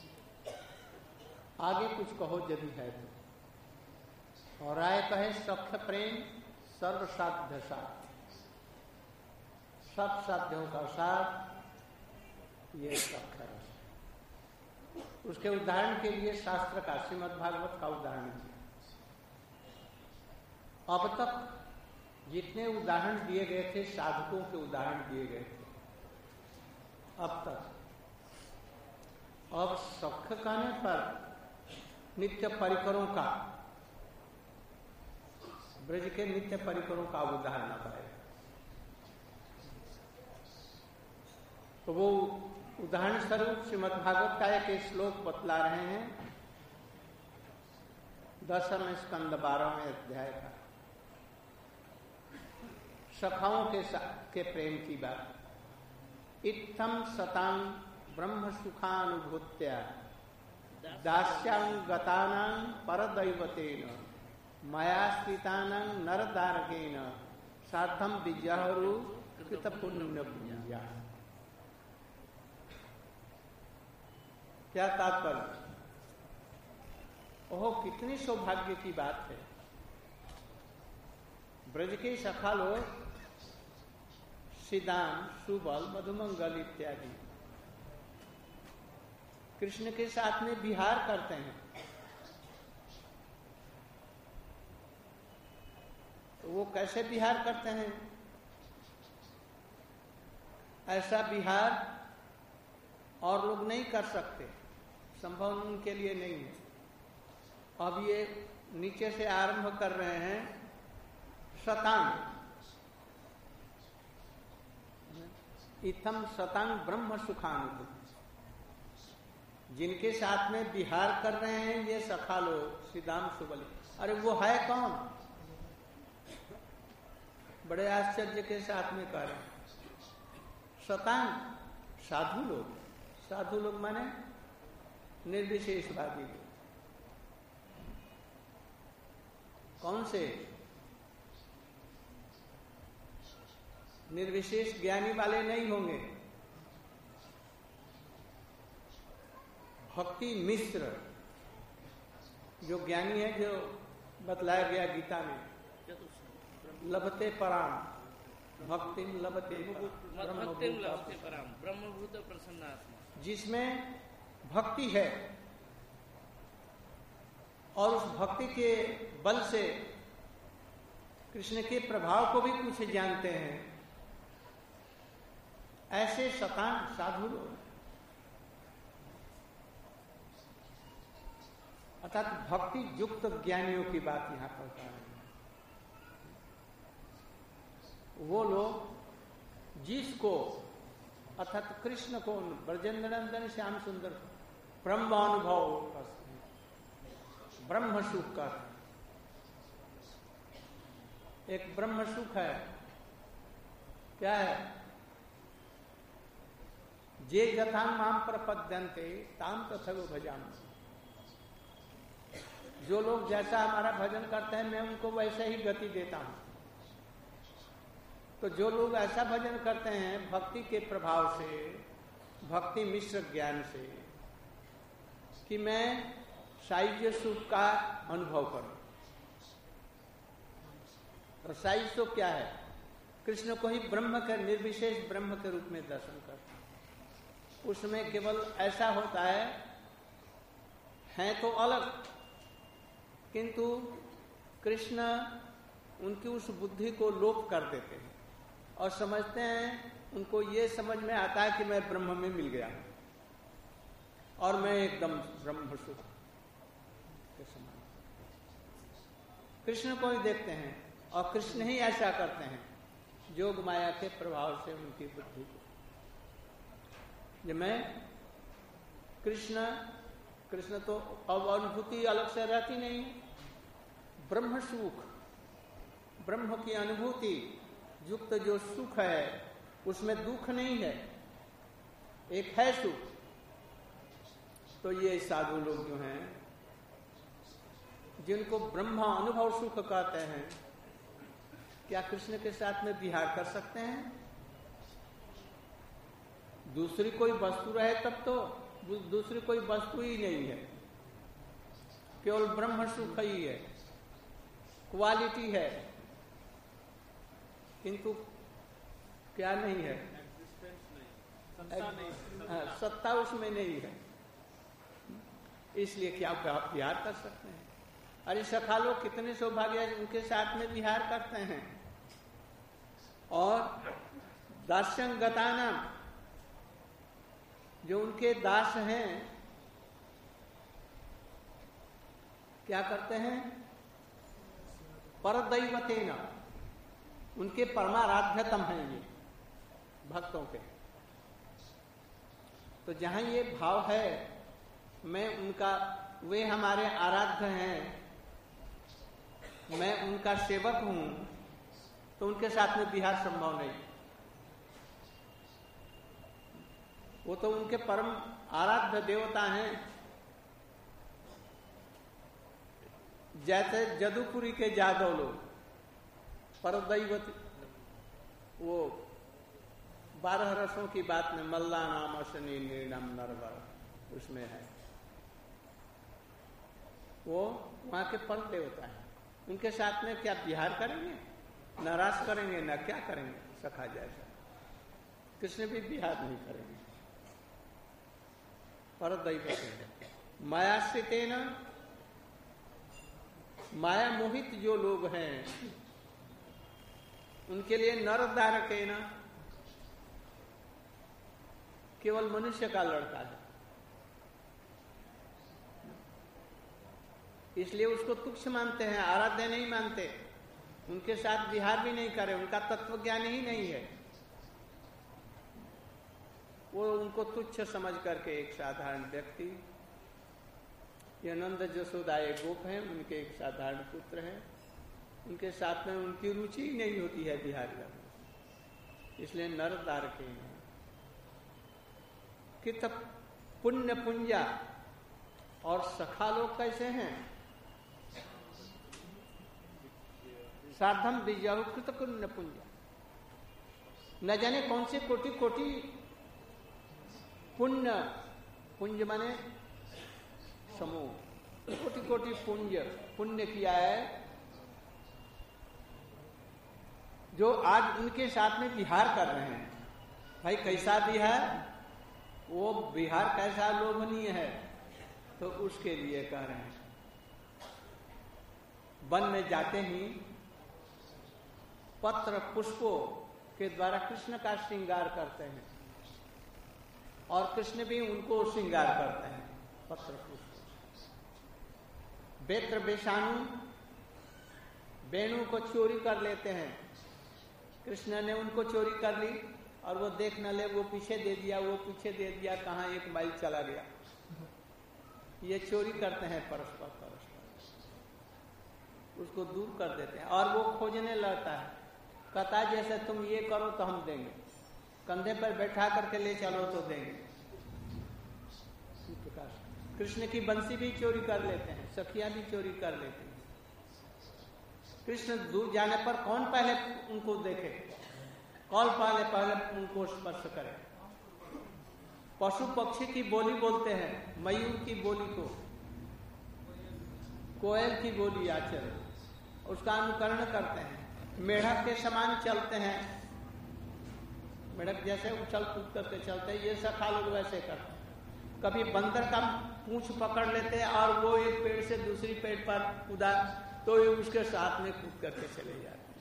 आगे कुछ कहो यदि है तो। और राय कहे सख्य प्रेम सर्व साध्य साथ, सब साध्यों का साथ ये सख्य रस। उसके उदाहरण के लिए शास्त्र का श्रीमद् भागवत का उदाहरण दिया। अब तक जितने उदाहरण दिए गए थे साधकों के उदाहरण दिए गए थे अब तक, अब सख्य कहने पर नित्य परिकरों का, ब्रज के नित्य परिकरों का उदाहरण है। तो वो उदाहरण स्वरूप श्रीमद् भागवत का एक श्लोक बतला रहे हैं, दसम स्कंद बारहवें अध्याय का, सखाओं के के प्रेम की बात। इत्थम सतां ब्रह्म सुखानुभूत्या दास्यांगतानां परदैवतेन मया स्थितानां नरदारकेन साधं विजहरू कृतपुण्य पुण्या। क्या तात्पर्य? ओह कितनी सौभाग्य की बात है। ब्रज के सखा लोग सिदान, सुबल, मधुमंगल इत्यादि कृष्ण के साथ में विहार करते हैं। तो वो कैसे विहार करते हैं? ऐसा विहार और लोग नहीं कर सकते, संभव उनके लिए नहीं है। अब ये नीचे से आरंभ कर रहे हैं शतांग, इत्थम शतांग ब्रह्म सुखानुभूति, जिनके साथ में विहार कर रहे हैं ये सखा लोग सिदाम सुबल। अरे वो है कौन? बड़े आश्चर्य के साथ में कह रहे हैं शतांग, साधु लोग। साधु लोग माने निर्विशेषवादी लोग। कौन से? निर्विशेष ज्ञानी वाले नहीं होंगे, भक्ति मिश्र जो ज्ञानी है, जो बतलाया गया गीता में, लभते पराम भक्ति लभते पराम ब्रह्मभूत प्रसन्नात्मा, जिसमें भक्ति है और उस भक्ति के बल से कृष्ण के प्रभाव को भी कुछ जानते हैं, ऐसे शतान साधु लोग। अर्थात भक्ति युक्त ज्ञानियों की बात यहां पर कह रहे हैं। वो लोग जिसको अर्थात कृष्ण को, ब्रजेंद्र नंदन श्याम सुंदर ब्रह्म अनुभव, ब्रह्म सुख का, एक ब्रह्म सुख है। क्या है? जे यथा माम प्रपद्यन्ते ताम तथैव भजामि। जो लोग जैसा हमारा भजन करते हैं मैं उनको वैसे ही गति देता हूं। तो जो लोग ऐसा भजन करते हैं भक्ति के प्रभाव से, भक्ति मिश्र ज्ञान से, कि मैं सायुज्य सुख का अनुभव करूं। और सायुज्य सुख क्या है? कृष्ण को ही ब्रह्म के, निर्विशेष ब्रह्म के रूप में दर्शन करते। उसमें केवल ऐसा होता है, हैं तो अलग, किंतु कृष्ण उनकी उस बुद्धि को लोप कर देते हैं और समझते हैं, उनको ये समझ में आता है कि मैं ब्रह्म में मिल गया और मैं एकदम ब्रह्म सुख के समान। कृष्ण को ही देखते हैं और कृष्ण ही ऐसा करते हैं, जोग माया के प्रभाव से उनकी बुद्धि को। जब मैं कृष्ण कृष्ण तो अब अनुभूति अलग से रहती नहीं, ब्रह्म सुख, ब्रह्म की अनुभूति युक्त जो सुख है उसमें दुख नहीं है, एक है सुख। तो ये साधु लोग जो हैं, जिनको ब्रह्म अनुभव सुख कहते हैं, क्या कृष्ण के साथ में विहार कर सकते हैं? दूसरी कोई वस्तु रहे तब तो, दूसरी कोई वस्तु ही नहीं है, केवल ब्रह्म सुख ही है, क्वालिटी है, किंतु क्या नहीं है? नहीं, सत्ता उसमें नहीं है। इसलिए क्या आप विहार कर सकते हैं? अरे सखा लोग कितने सौभाग्य उनके साथ में विहार करते हैं। और दास्यंगताना, जो उनके दास हैं, क्या करते हैं? परदैवतेन, उनके परमाराध्यतम हैं ये भक्तों के। तो जहां ये भाव है, मैं उनका, वे हमारे आराध्य हैं, मैं उनका सेवक हूं, तो उनके साथ में विहार संभव नहीं। वो तो उनके परम आराध्य देवता हैं। जैसे जदुपुरी के जादव लोग परदैवत, वो बारह रसों की बात में मल्ला नाम अशनि निर्णम नरवर उसमें है, वो वहां के पर देवता है। उनके साथ में क्या विहार करेंगे? नाराज करेंगे ना, क्या करेंगे? सखा जैसा कृष्ण भी विहार नहीं करेंगे। परदैवत माया से तेना, माया मोहित जो लोग हैं, उनके लिए नरदारक है ना, केवल मनुष्य का लड़का है, इसलिए उसको तुच्छ मानते हैं, आराध्य नहीं मानते, उनके साथ विहार भी नहीं करे, उनका तत्व ज्ञान ही नहीं है। वो उनको तुच्छ समझ करके एक साधारण व्यक्ति, ये नंद जसोदा एक गोप है, उनके एक साधारण पुत्र है, उनके साथ में उनकी रुचि ही नहीं होती है विहार करने, इसलिए नरदार के हैं। कित पुण्य पुंजा, और सखा लोग कैसे हैं? साधम विजय कृत पुण्य पुंजा, न जाने कौन से कोटि कोटि पुण्य, पुंज माने समूह, कोटि कोटि पुंज पुण्य किया है, जो आज उनके साथ में विहार कर रहे हैं। भाई कैसा विहार? वो विहार कैसा लोभनीय है, तो उसके लिए कह रहे हैं। वन में जाते ही पत्र पुष्पों के द्वारा कृष्ण का श्रृंगार करते हैं, और कृष्ण भी उनको श्रृंगार करते हैं पत्र पुष्प। बेत्र बेशानु, वेणु को चोरी कर लेते हैं, कृष्ण ने उनको चोरी कर ली, और वो देख न ले, वो पीछे दे दिया, वो पीछे दे दिया, कहाँ एक माइल चला गया। ये चोरी करते हैं परस्पर परस्पर, उसको दूर कर देते हैं, और वो खोजने लगता है, कहता है जैसे तुम ये करो तो हम देंगे, कंधे पर बैठा करके ले चलो तो देंगे। कृष्ण की बंसी भी चोरी कर लेते हैं, सखियां भी चोरी कर लेते हैं। कृष्ण दूर जाने पर कौन पहले उनको देखे? कौन पहले पहले उनको स्पर्श करे। पशु पक्षी की बोली बोलते हैं, मयूर की बोली को, कोयल की बोली आचर, उसका अनुकरण करते हैं। मेढक के समान चलते हैं, मेढक जैसे उछल कूद करके चलते हैं, ये सखा लोग वैसे करते हैं। कभी बंदर का पूंछ पकड़ लेते हैं और वो एक पेड़ से दूसरी पेड़ पर कूदा तो ये उसके साथ में कूद करके चले जाते हैं।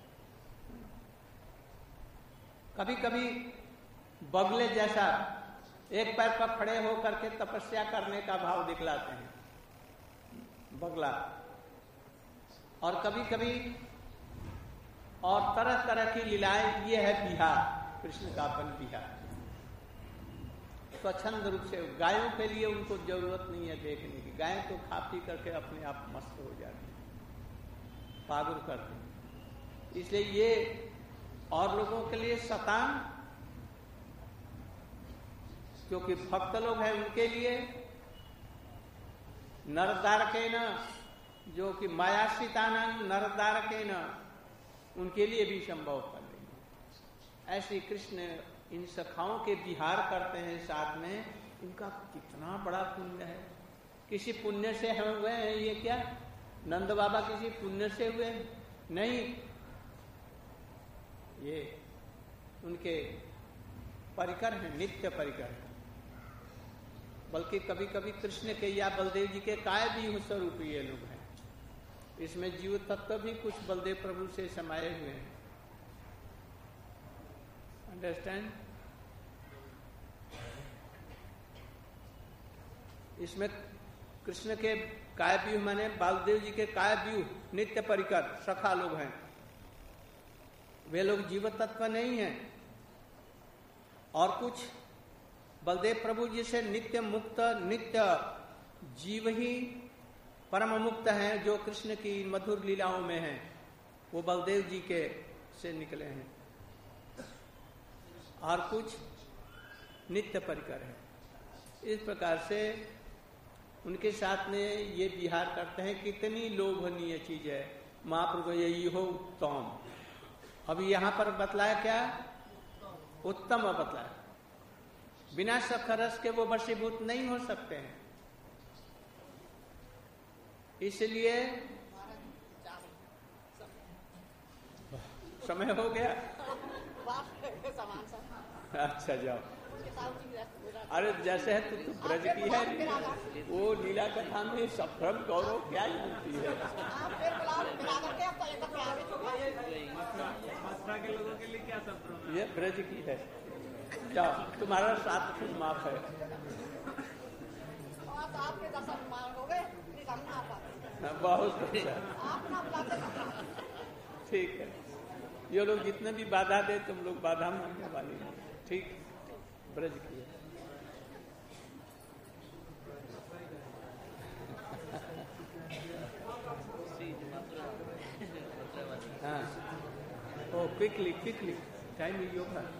कभी कभी बगले जैसा एक पैर पर खड़े होकर के तपस्या करने का भाव दिखलाते हैं बगला। और कभी कभी और तरह तरह की लीलाएं, ये है बिहार, कृष्ण का अपन बिहार। स्वच्छंद रूप से गायों के लिए उनको जरूरत नहीं है देखने की, गायें तो खा पी करके अपने आप मस्त हो जाती हैं, पागुर करते हैं। इसलिए ये और लोगों के लिए शतान, क्योंकि भक्त लोग हैं उनके लिए नरदार के न, जो कि मायाश्रितानंद नरदार के न, उनके लिए भी संभव कर लेंगे। ऐसे कृष्ण इन सखाओं के विहार करते हैं साथ में, इनका कितना बड़ा पुण्य है। किसी पुण्य से हम हुए हैं ये क्या? नंद बाबा किसी पुण्य से हुए नहीं, ये उनके परिकर हैं, नित्य परिकर हैं। बल्कि कभी कभी कृष्ण के या बलदेव जी के काय भी स्वरूप ये लोग हैं। इसमें जीव तत्व भी कुछ बलदेव प्रभु से समाये हुए हैं। अंडरस्टैंड? इसमें कृष्ण के कायव्यूह माने बलदेव जी के कायव्यूह नित्य परिकर सखा लोग हैं। वे लोग जीव तत्व नहीं हैं। और कुछ बलदेव प्रभु जी से नित्य मुक्त, नित्य जीव ही परम मुक्त हैं, जो कृष्ण की मधुर लीलाओं में हैं, वो बलदेव जी के से निकले हैं। और कुछ नित्य परिकर है। इस प्रकार से उनके साथ में ये विहार करते हैं। कितनी लोभनीय चीज है। महाप्रभु यही हो उत्तम। अभी यहां पर बतलाया क्या? उत्तम बतलाया। बिना सखरस के वो वशीभूत नहीं हो सकते हैं। इसलिए समय हो गया। अच्छा जाओ। अरे जैसे है तू तो ब्रज की है, वो लीला कथा में सफरम गौरव क्या जानती है? के लोगों के लिए क्या सफरम? ये ब्रज की है। जाओ, तुम्हारा सात फुट माफ है। बहुत अच्छा, ठीक है। ये लोग जितने भी बाधा दे, तुम लोग बाधा मानने वाले हो। ठीक, ब्रज की है। हाँ, oh quickly quickly, time is over.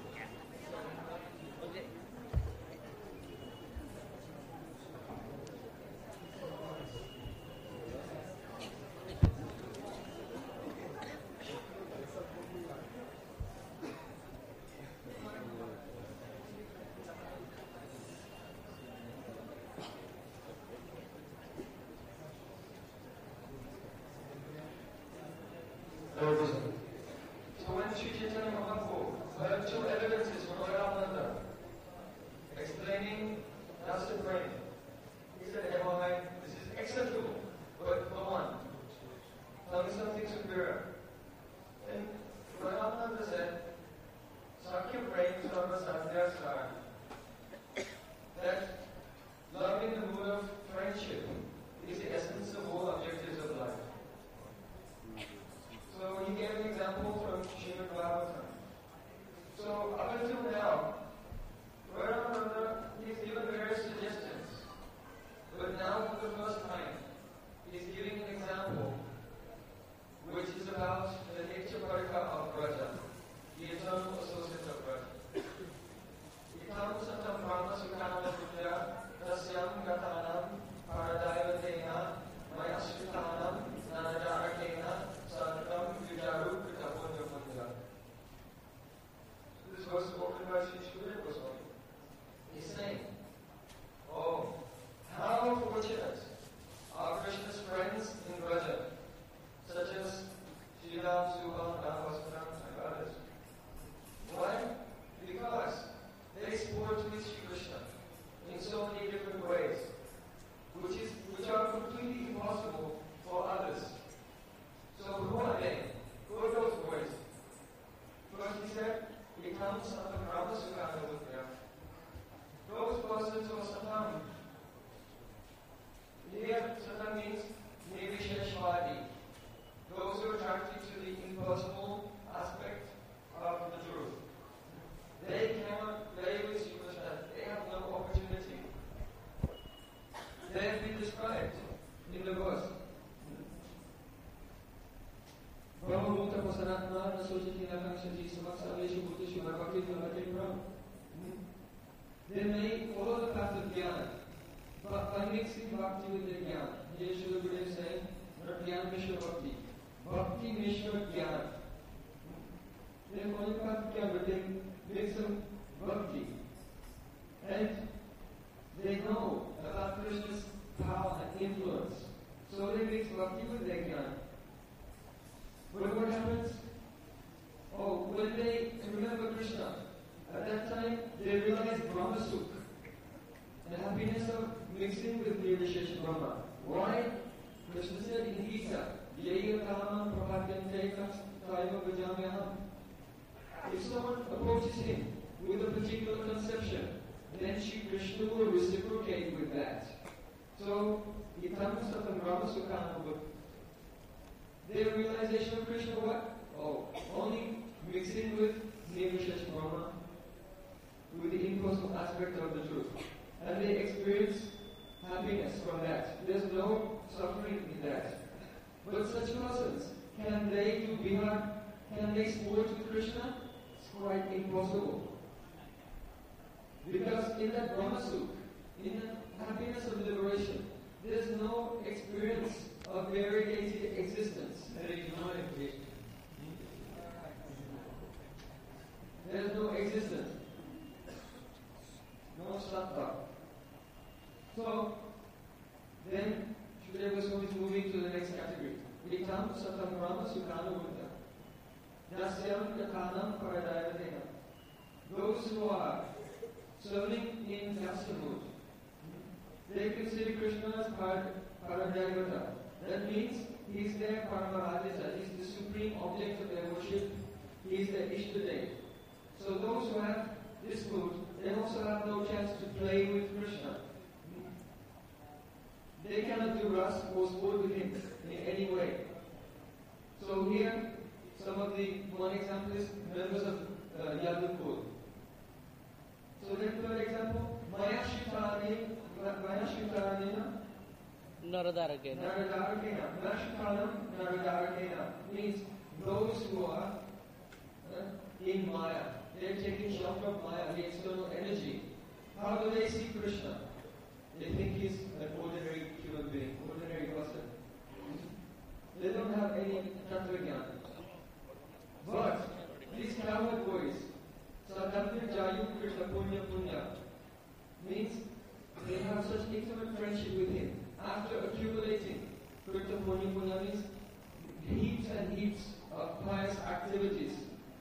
So when Sri Chaitanya Mahaprabhu heard two evidences from Ramananda explaining dust and rain, he said, hey, boy, this is acceptable, but go on. Tell me something superior. And Ramananda said, Sakya brain sarva sadhyasar, that love in the mood of friendship is the essence of all objectives of life. So he gave an example from Srimad Bhagavatam. So up until now, Ramananda, he's given various suggestions. But now for the first time, he's giving an example which is about the Nitya Parika of Braja, the eternal associate of Braja. He tells was spoken by Sri Sukadeva Goswami. He's saying, oh, how fortunate are Krishna's friends in Vraja, such as Sri Ram, Subham, Ramavasaram, and others. Why? Because they sport with Sri Krishna in so many different ways, which is which are completely impossible for others. So who are they? Who are those boys? First he said, it comes under Brahma Sukana Mudra. Those persons who are Satan. Here, Satan means Nirvisheshwadi. Those who are attracted to the impersonal aspect of the truth. They cannot play with Sri Krishna. They have no opportunity. They have been described in the verse. Brahma Bhuta Pasanatma Nasojati Nakangshaji Samaksaleshu Bhutishu Navakit Navatim Brahma. They may follow the path of Jnana, but by mixing bhakti with their Jnana. Here Srila Gurudev is saying, not Jnana Mishra Bhakti. Bhakti Mishra Jnana. They follow the path of Jnana, but they mix some bhakti. And they know about Krishna's power and influence. So they mix bhakti with their Jnana. But what happens? Oh, when they remember Krishna, at that time they realize Brahma Sukh, the happiness of mixing with Nirvishesha Brahma. Why? Krishna said in Gita, Yaya Kamam Prapadyante Kaiva Vajamyaham. If someone approaches him with a particular conception, then Shri Krishna will reciprocate with that. So, Itam Satam Brahma Sukhana. Their realization of Krishna what? Oh, only mixing with Nirvishesha Brahma, with the impersonal aspect of the truth. And they experience happiness from that. There's no suffering in that. But such persons, can they do bihar? Can they sport with Krishna? It's quite impossible. Because in that Brahma Sukh, in the happiness of liberation, there's no experience of variegated existence. There is no existence. There is no existence. No sattva. So, then Shukadeva Goswami is moving to the next category. Itam satam brahma sukhana vunda. Dasyam kathanam paradayatena. Those who are serving in dasya mode, they consider Krishna as paradayata. That means he is their Paramarajita, he is the supreme object of their worship, he is their Ishtadev. So those who have this mood, they also have no chance to play with Krishna. They cannot do ras or sport with him in any way. So here, some of the, one example is members of uh, Yadupur. So then third example, Maya Shritani, Maya Shritanina, Naradarakena. Naradarakena. Nashkalam Naradarakena means those who are uh, in Maya. They are taking shelter of Maya, the external energy. How do they see Krishna? They think he's an ordinary human being, ordinary person. They don't have any Tattva-jnana. But these cowherd boys, Sadhamya Jayu Krishna Punya Punya, means they have such intimate friendship with him. After accumulating Krishna Punya Punya means heaps and heaps of pious activities.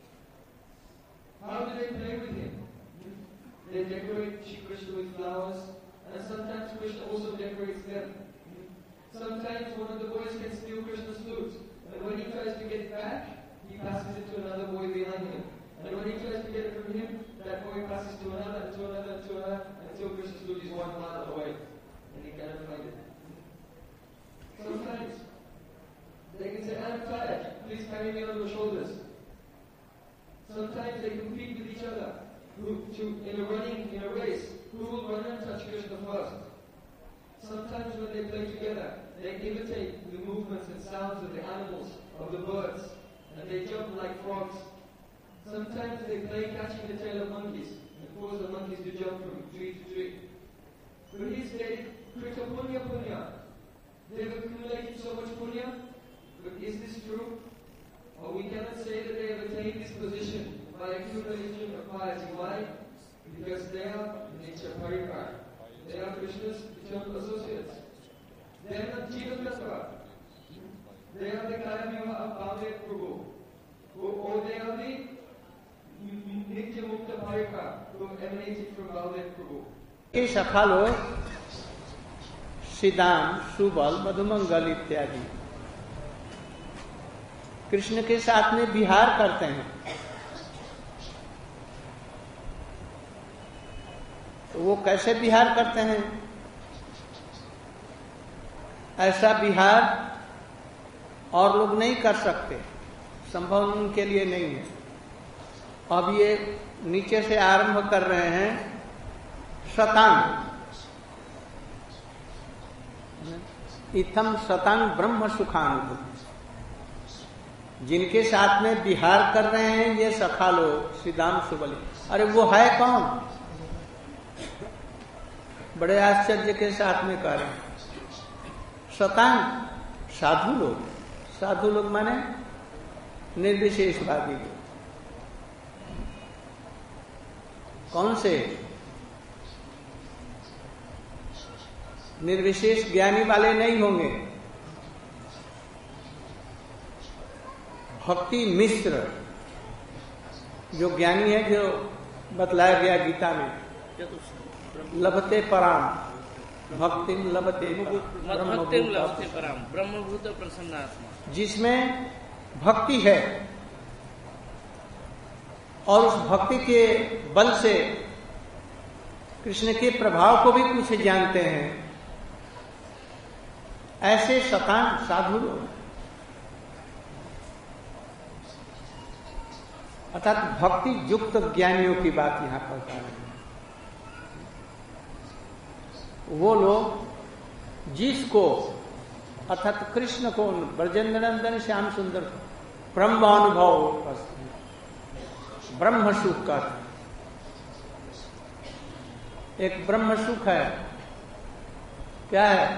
How do they play with him? They decorate Shri Krishna with flowers, and sometimes Krishna also decorates them. Sometimes one of the boys can steal Krishna's flute, and when he tries to get it back, he passes it to another boy behind him. And when he tries to get it from him, that boy passes to another, and to another, and to another, until Krishna's flute is one mile away, and he cannot find it. Sometimes they can say, I'm tired, please carry me on your shoulders. Sometimes they compete with each other who, to, in a running, in a race, who will run and touch Krishna first. Sometimes when they play together, they imitate the movements and sounds of the animals, of the birds, and they jump like frogs. Sometimes they play catching the tail of monkeys and cause the monkeys to jump from tree to tree. But he said, Krita punya punya. They've accumulated so much punya, but is this true? Or we cannot say that they have attained this position Bhakti religion applies. Why? Because they are nature paripar. They are Krishna's eternal associates. They are not Jiva Tattva. They are the Karamiya of Baldev Prabhu. Or they are the Nitya Mukta Paripar who emanated from Baldev Prabhu. ये सखा लोग सिदाम, सुबल, मधुमंगल इत्यादि कृष्ण के साथ में विहार करते हैं। तो वो कैसे विहार करते हैं? ऐसा विहार और लोग नहीं कर सकते, संभव उनके लिए नहीं है। अब ये नीचे से आरंभ कर रहे हैं शतांग, इथम शतांग ब्रह्म सुखानुभूति, जिनके साथ में विहार कर रहे हैं ये सखा लोग सिदाम सुबली। अरे वो है कौन? बड़े आश्चर्य के साथ में कह रहे हैं शतांग, साधु लोग। साधु लोग माने निर्विशेषवादी लोग। कौन से? निर्विशेष ज्ञानी वाले नहीं होंगे, भक्ति मिश्र जो ज्ञानी है, जो बतलाया गया गीता में, लभते पराम भक्तिम लभते भक्तिम लभते पराम ब्रह्मभूत प्रसन्नात्मा, जिसमें भक्ति है और उस भक्ति के बल से कृष्ण के प्रभाव को भी कुछ जानते हैं, ऐसे शतान साधु लोग, अर्थात भक्ति युक्त ज्ञानियों की बात यहां पर कर रहे हैं। वो लोग जिसको अर्थात कृष्ण को, ब्रजेंद्र नंदन श्याम सुंदर को ब्रह्म अनुभव, ब्रह्म सुख का, एक ब्रह्म सुख है। क्या है?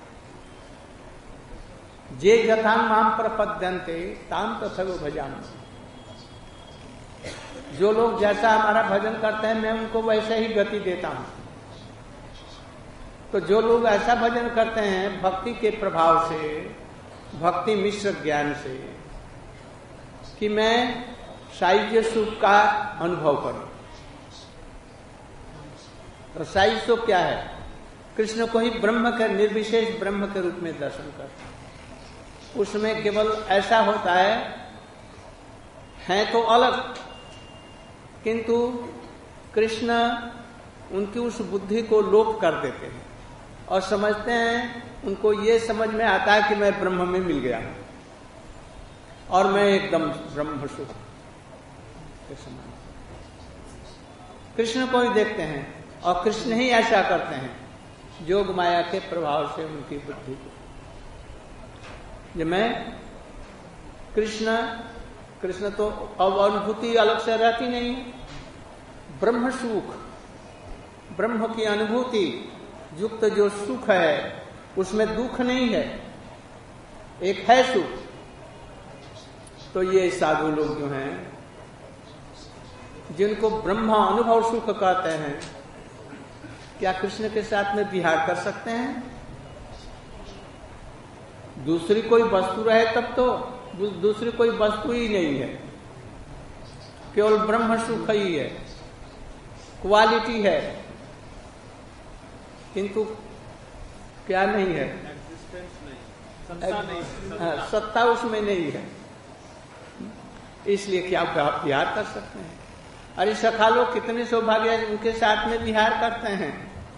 जे यथाम माम प्रपद्यन्ते ताम तथैव भजामि। जो लोग जैसा हमारा भजन करते हैं मैं उनको वैसे ही गति देता हूं। तो जो लोग ऐसा भजन करते हैं भक्ति के प्रभाव से, भक्ति मिश्र ज्ञान से, कि मैं सायुज्य सुख का अनुभव करूं। तो सायुज्य सुख क्या है? कृष्ण को ही ब्रह्म के, निर्विशेष ब्रह्म के रूप में दर्शन करते। उसमें केवल ऐसा होता है, है तो अलग, किंतु कृष्ण उनकी उस बुद्धि को लोप कर देते हैं और समझते हैं, उनको ये समझ में आता है कि मैं ब्रह्म में मिल गया हूं और मैं एकदम ब्रह्म सुख के समान। कृष्ण को ही देखते हैं और कृष्ण ही ऐसा करते हैं, जोग माया के प्रभाव से उनकी बुद्धि को। जो मैं कृष्ण कृष्ण तो अब अनुभूति अलग से रहती नहीं, ब्रह्म सुख, ब्रह्म की अनुभूति युक्त जो सुख है उसमें दुख नहीं है, एक है सुख। तो ये साधु लोग जो हैं, जिनको ब्रह्म अनुभव सुख कहते हैं, क्या कृष्ण के साथ में विहार कर सकते हैं? दूसरी कोई वस्तु रहे तब तो, दूसरी कोई वस्तु ही नहीं है, केवल ब्रह्म सुख ही है, क्वालिटी है, किंतु क्या नहीं है? सत्ता नहीं, हाँ, सत्ता उसमें नहीं है। इसलिए क्या आप विहार कर सकते हैं? अरे सखा लोग कितने सौभाग्य उनके साथ में विहार करते हैं।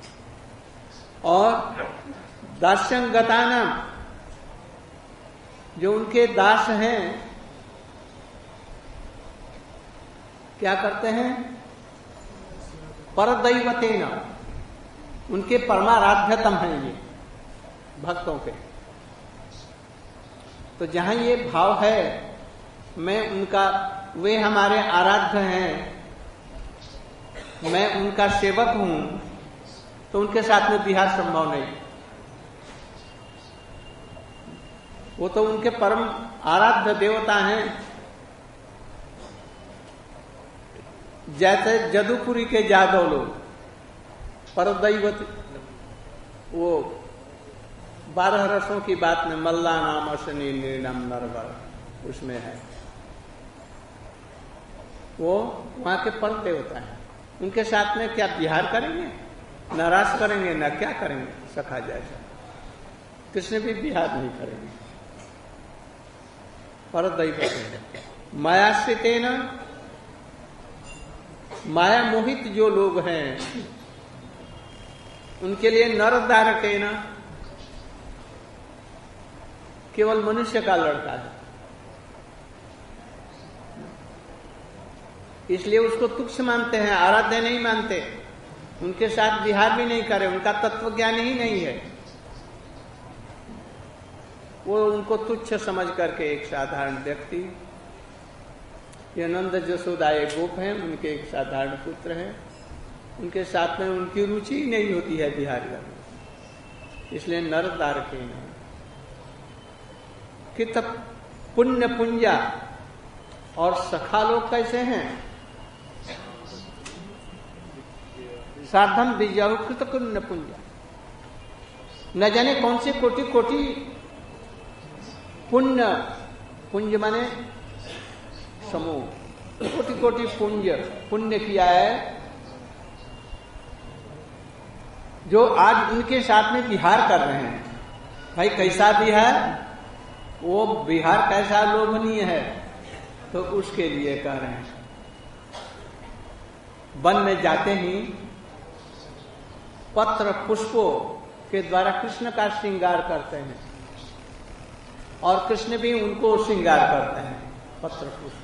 और दास्यं गतानाम, जो उनके दास हैं, क्या करते हैं? परदैवतेन, उनके परमाराध्यतम हैं ये भक्तों के। तो जहां ये भाव है, मैं उनका, वे हमारे आराध्य हैं, मैं उनका सेवक हूं, तो उनके साथ में विहार संभव नहीं। वो तो उनके परम आराध्य देवता हैं, जैसे जदुपुरी के जादव लोग परदैवत, वो बारह रसों की बात में मल्ला नाम अशनि निर्णम नरवर उसमें है, वो वहां के पर देवता है। उनके साथ में क्या विहार करेंगे, नाराज करेंगे, ना क्या करेंगे सखा जैसा। कृष्ण भी विहार नहीं करेंगे। परदैवत मायाश्रितेन, माया मोहित जो लोग हैं उनके लिए नरदारकेन, केवल मनुष्य का लड़का है, इसलिए उसको तुच्छ मानते हैं, आराध्य नहीं मानते। उनके साथ विहार भी नहीं करे, उनका तत्व ज्ञान ही नहीं है। वो उनको तुच्छ समझ करके एक साधारण व्यक्ति, ये नंद जसोदा एक गोप हैं, उनके एक साधारण पुत्र हैं, उनके साथ में उनकी रुचि ही नहीं होती है विहार करने, इसलिए नरदार के नाम। कित पुण्य पुंजा, और सखा लोग कैसे हैं, साधम विजय कृत पुण्य पुंजा, न जाने कौन से कोटि कोटि पुण्य, पुंज माने समूह, कोटि कोटि पुंज पुण्य किया है, जो आज उनके साथ में विहार कर रहे हैं। भाई कैसा विहार, वो विहार कैसा लोभनीय है, तो उसके लिए कह रहे हैं। वन में जाते ही पत्र पुष्पों के द्वारा कृष्ण का श्रृंगार करते हैं, और कृष्ण भी उनको श्रृंगार करते हैं पत्र पुष्प।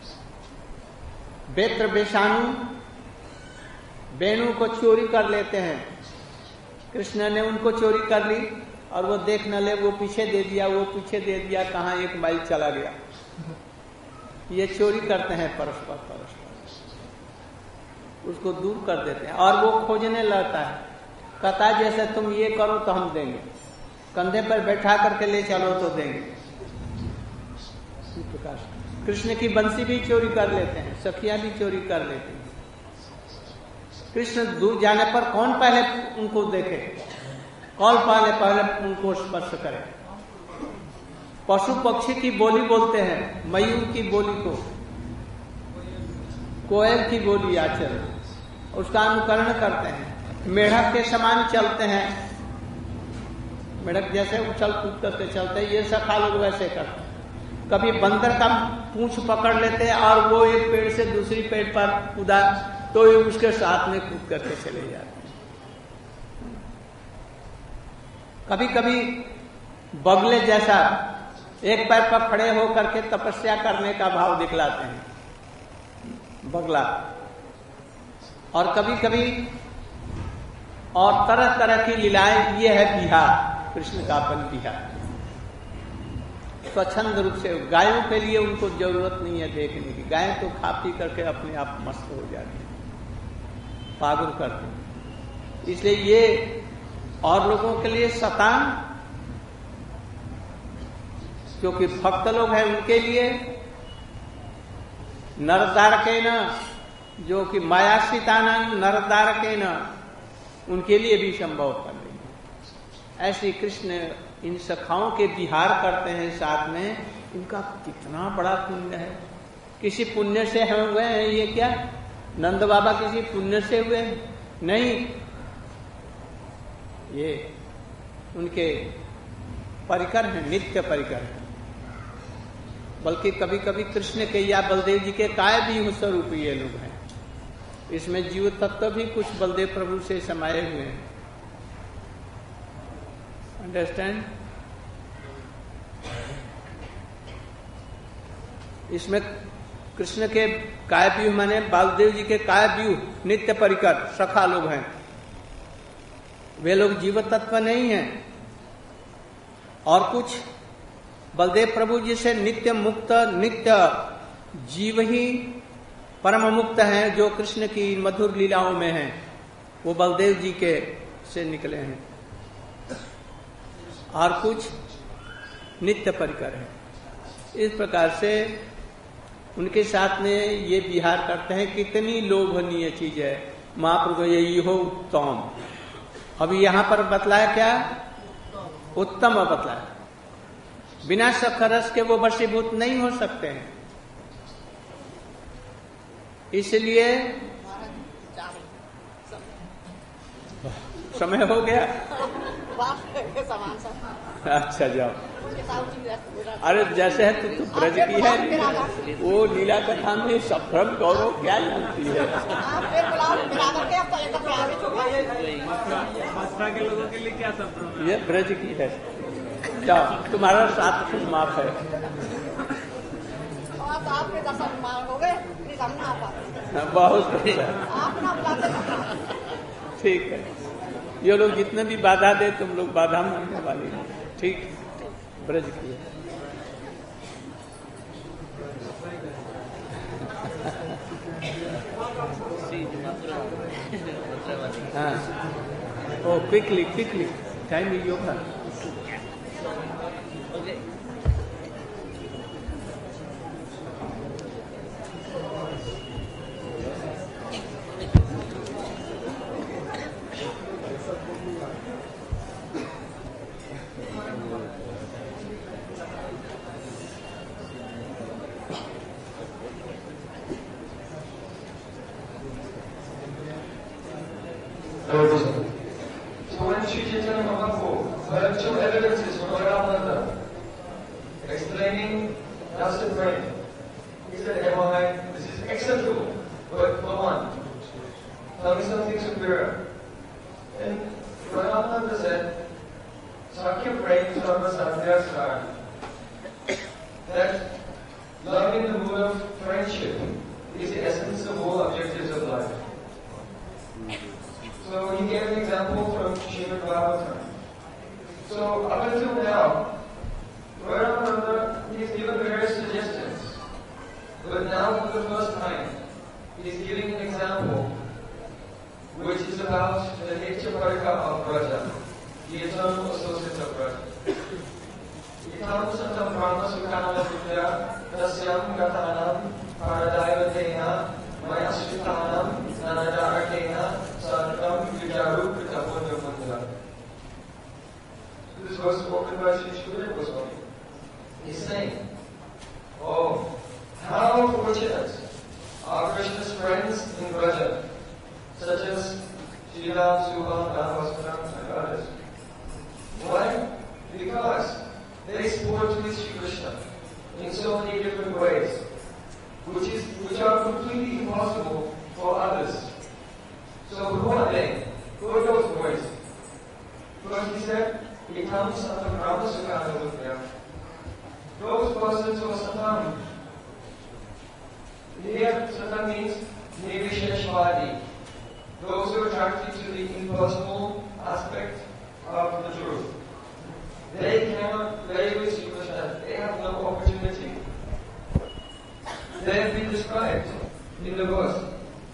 बेत्र बेशानु, वेणु को चोरी कर लेते हैं, कृष्ण ने उनको चोरी कर ली, और वो देख न ले, वो पीछे दे दिया, वो पीछे दे दिया, कहां एक माइल चला गया। ये चोरी करते हैं परस्पर परस्पर, उसको दूर कर देते हैं, और वो खोजने लगता है, कहता है जैसे तुम ये करो तो हम देंगे, कंधे पर बैठा करके ले चलो तो देंगे। कृष्ण की बंसी भी चोरी कर लेते हैं, सखियां भी चोरी कर लेते हैं। कृष्ण दूर जाने पर कौन पहले उनको देखे, कौन पहले पहले उनको स्पर्श करे। पशु पक्षी की बोली बोलते हैं, मयूर की बोली को, कोयल की बोली आचर, उसका अनुकरण करते हैं। मेढक के समान चलते हैं, मेढक जैसे उछल कूद करके चलते हैं, ये सखा लोग वैसे करते हैं। कभी बंदर का पूंछ पकड़ लेते हैं, और वो एक पेड़ से दूसरी पेड़ पर कूदा तो ये उसके साथ में कूद करके चले जाते हैं। कभी कभी बगले जैसा एक पैर पर खड़े होकर के तपस्या करने का भाव दिखलाते हैं बगला, और कभी कभी और तरह तरह की लीलाएं। ये है बिहार, कृष्ण का अपन बिहार। स्वच्छंद रूप से गायों के लिए उनको जरूरत नहीं है देखने की, गायें तो खा पी करके अपने आप मस्त हो जाती है, पागल करते। इसलिए ये और लोगों के लिए शतान, क्योंकि भक्त लोग हैं उनके लिए नरदारके न, जो कि मायाश्रिताना नरदारके न, उनके लिए भी संभव कर रही है। ऐसे कृष्ण इन सखाओं के विहार करते हैं साथ में, इनका कितना बड़ा पुण्य है। किसी पुण्य से हम हुए हैं ये क्या, नंद बाबा किसी पुण्य से हुए नहीं, ये उनके परिकर हैं, नित्य परिकर हैं। बल्कि कभी कभी कृष्ण के या बलदेव जी के काय भी स्वरूप ये लोग हैं। इसमें जीव तत्व भी कुछ बलदेव प्रभु से समाये हुए हैं। अंडरस्टैंड? इसमें कृष्ण के कायव्यूह माने बलदेव जी के कायव्यूह नित्य परिकर सखा लोग हैं। वे लोग जीव तत्व नहीं हैं, और कुछ बलदेव प्रभु जी से नित्य मुक्त, नित्य जीव ही परम मुक्त हैं, जो कृष्ण की मधुर लीलाओं में हैं। वो बलदेव जी के से निकले हैं, और कुछ नित्य परिकर है। इस प्रकार से उनके साथ में ये विहार करते हैं। कितनी लोभनीय चीज है। महाप्रभु यही हो उत्तम। अभी यहां पर बतलाया क्या? उत्तम बतलाया। बिना सखरस के वो वशीभूत नहीं हो सकते हैं। इसलिए समय हो गया। अच्छा जाओ। अरे जैसे है तू तो ब्रज की है, वो लीला कथा में सफरम गौरव क्या जानती है? के लोगों के लिए क्या सफरम? ये ब्रज की है। जाओ, तुम्हारा साथ कुछ माफ है। बहुत ठीक है। ये लोग जितने भी बाधा दे तुम लोग बाधा मानने वाली हो। ठीक, ब्रज की है। हाँ, oh quickly quickly time is over. So when Sri Chaitanya Mahaprabhu heard two evidences from Ramananda explaining dust and rain, he said, "Am I? This is acceptable, but for one, tell me something superior." And Ramananda said, "Sakya praying sarva sadhyasar." That love in the mood of friendship is the essence of all objectives of life. So he gave an example from Srimad Bhagavatam. So up until now, Ramananda, he's given various suggestions. But now for the first time, he's giving an example which is about the Nitya Parika of Braja, the eternal associate of Braja. Itam santam brahma sukhanam vidya tasyam gatanam paradaivatena maya sritanam nanadarakena sadham vijaru kritapurya mandala. This was spoken by Sri Shukadeva Goswami. He's saying, oh, how fortunate are Krishna's friends in Braja, such as Srila, Subha, Radhavasudam, and others. Why? Because they sport with Sri Krishna in so many different ways, which is which are completely impossible for others. So who are they? Who are those boys? Because he said, Itam Satam Brahma Sukhana Vidya. Those persons who are Satam. Here, Satam means Nirvisheshvadi. Those who are attracted to the impersonal aspect of the truth. They cannot play with Sri Krishna. They have no opportunity. They have been described in the verse.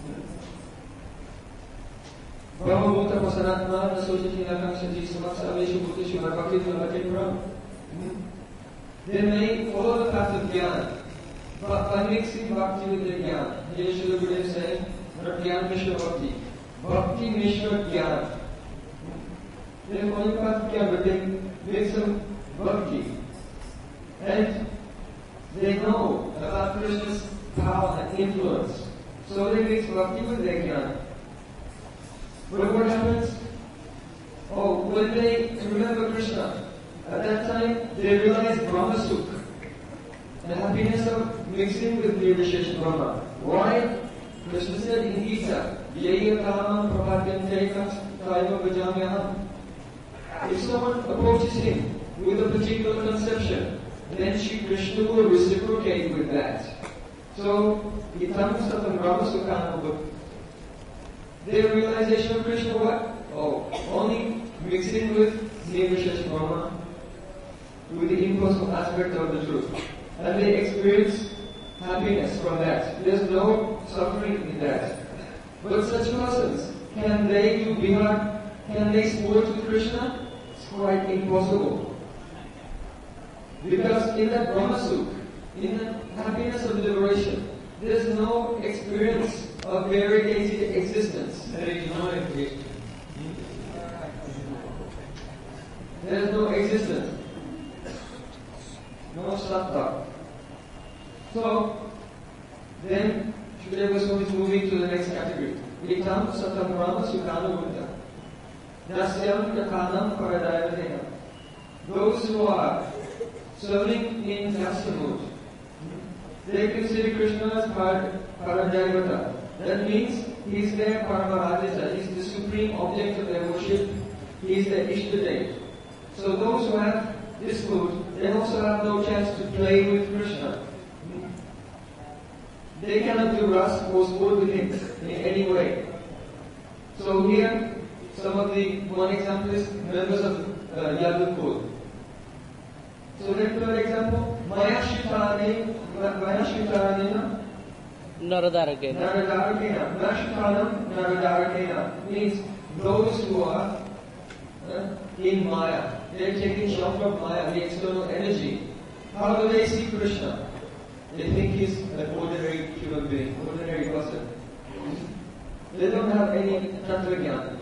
Brahma Pasanatma Nasojati Nakangshaji Samatsa Aveshu Bhutishu Narvakit Navaket. They may follow the path of Gyan, but by mixing Bhakti with their Gyan. Here Srila Gurudev is saying, Gyan Mishra Bhakti. Bhakti Mishra Gyan. They follow the path of Gyan, but they make some Bhakti. And they know about Krishna's power and influence. So they mix Bhakti with their Gyan. But what happens? Oh, when they remember Krishna, at that time they realize Brahma Sukha, the happiness of mixing with Nirvishesh Brahma. Why? Krishna said in Gita, Yaya Kalamam Prabhatyante Kaiva Vajamyaham. If someone approaches him with a particular conception, then Shri Krishna will reciprocate with that. So, Itam Satam Brahma Sukhanam. Their realization of Krishna what? Oh, only mixing with Nirvishesh Brahma, with the impersonal aspect of the truth. And they experience happiness from that. There's no suffering in that. But such persons, can they do bihar? Can they sport with Krishna? It's quite impossible. Because in that Brahma Sukha, in the happiness of liberation. There is no experience of variegated existence. There is no existence. There is no existence. No sattva. So, then Shukadeva Goswami is moving to the next category. Itam satam brahma sukanu buddha. Dasyam kathanam paradayavadena. Those who are serving in dasya mode, they consider Krishna as Paradayavata. That means he is their Paramarajita, he is the supreme object of their worship, he is their Ishtadev. So those who have this mood, they also have no chance to play with Krishna. They cannot do ras or sport with him in any way. So here, some of the, one example is members of uh, Yadupur. So then third example, Maya Shitane, Maya Shitane, Naradarakena. Naradarakena. Nashitanam Naradarakena means those who are uh, in Maya. They are taking shelter of Maya, the external energy. How do they see Krishna? They think he's an ordinary human being, ordinary person. They don't have any Tattva-jnana.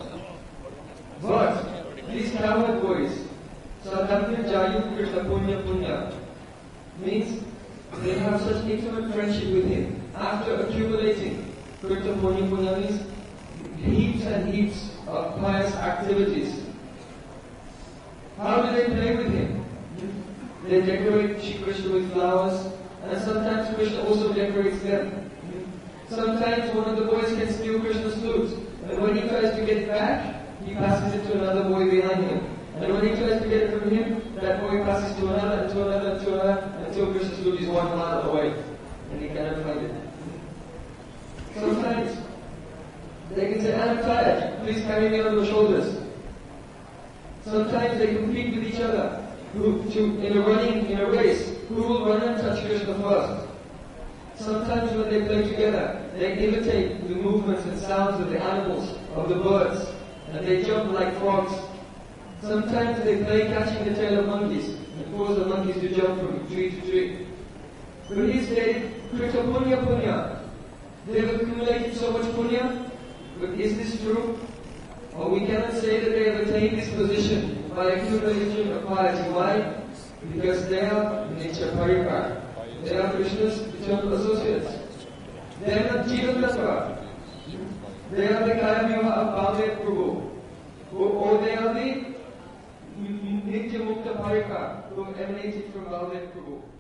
But these cowherd boys, Sadhana Jayu Krishna Punya Punya, means they have such intimate friendship with him. After accumulating Krishna Punya Punya means heaps and heaps of pious activities. How do they play with him? They decorate Shri Krishna with flowers, and sometimes Krishna also decorates them. Sometimes one of the boys can steal Krishna's flute, and when he tries to get it back, he passes it to another boy behind him. And when he tries to get it from him, that boy passes to another, and to another, and to another, until Krishna's flute is one mile away, and he cannot find it. Sometimes they can say, I'm tired, please carry me on your shoulders. Sometimes they compete with each other who, to, in a running, in a race, who will run and touch Krishna first. Sometimes when they play together, they imitate the movements and sounds of the animals, of the birds, and they jump like frogs. Sometimes they play catching the tail of monkeys and cause the monkeys to jump from tree to tree. But he said, Krita punya punya. They have accumulated so much punya, but is this true? Or we cannot say that they have attained this position by accumulation of piety. Why? Because they are nature parikar. They are Krishna's eternal associates. They are not Jiva Tattva. They are the Kaya Vivaha of Baldev Prabhu. Or they are the Nitya Mukta Parikar who emanated from Baldev Prabhu.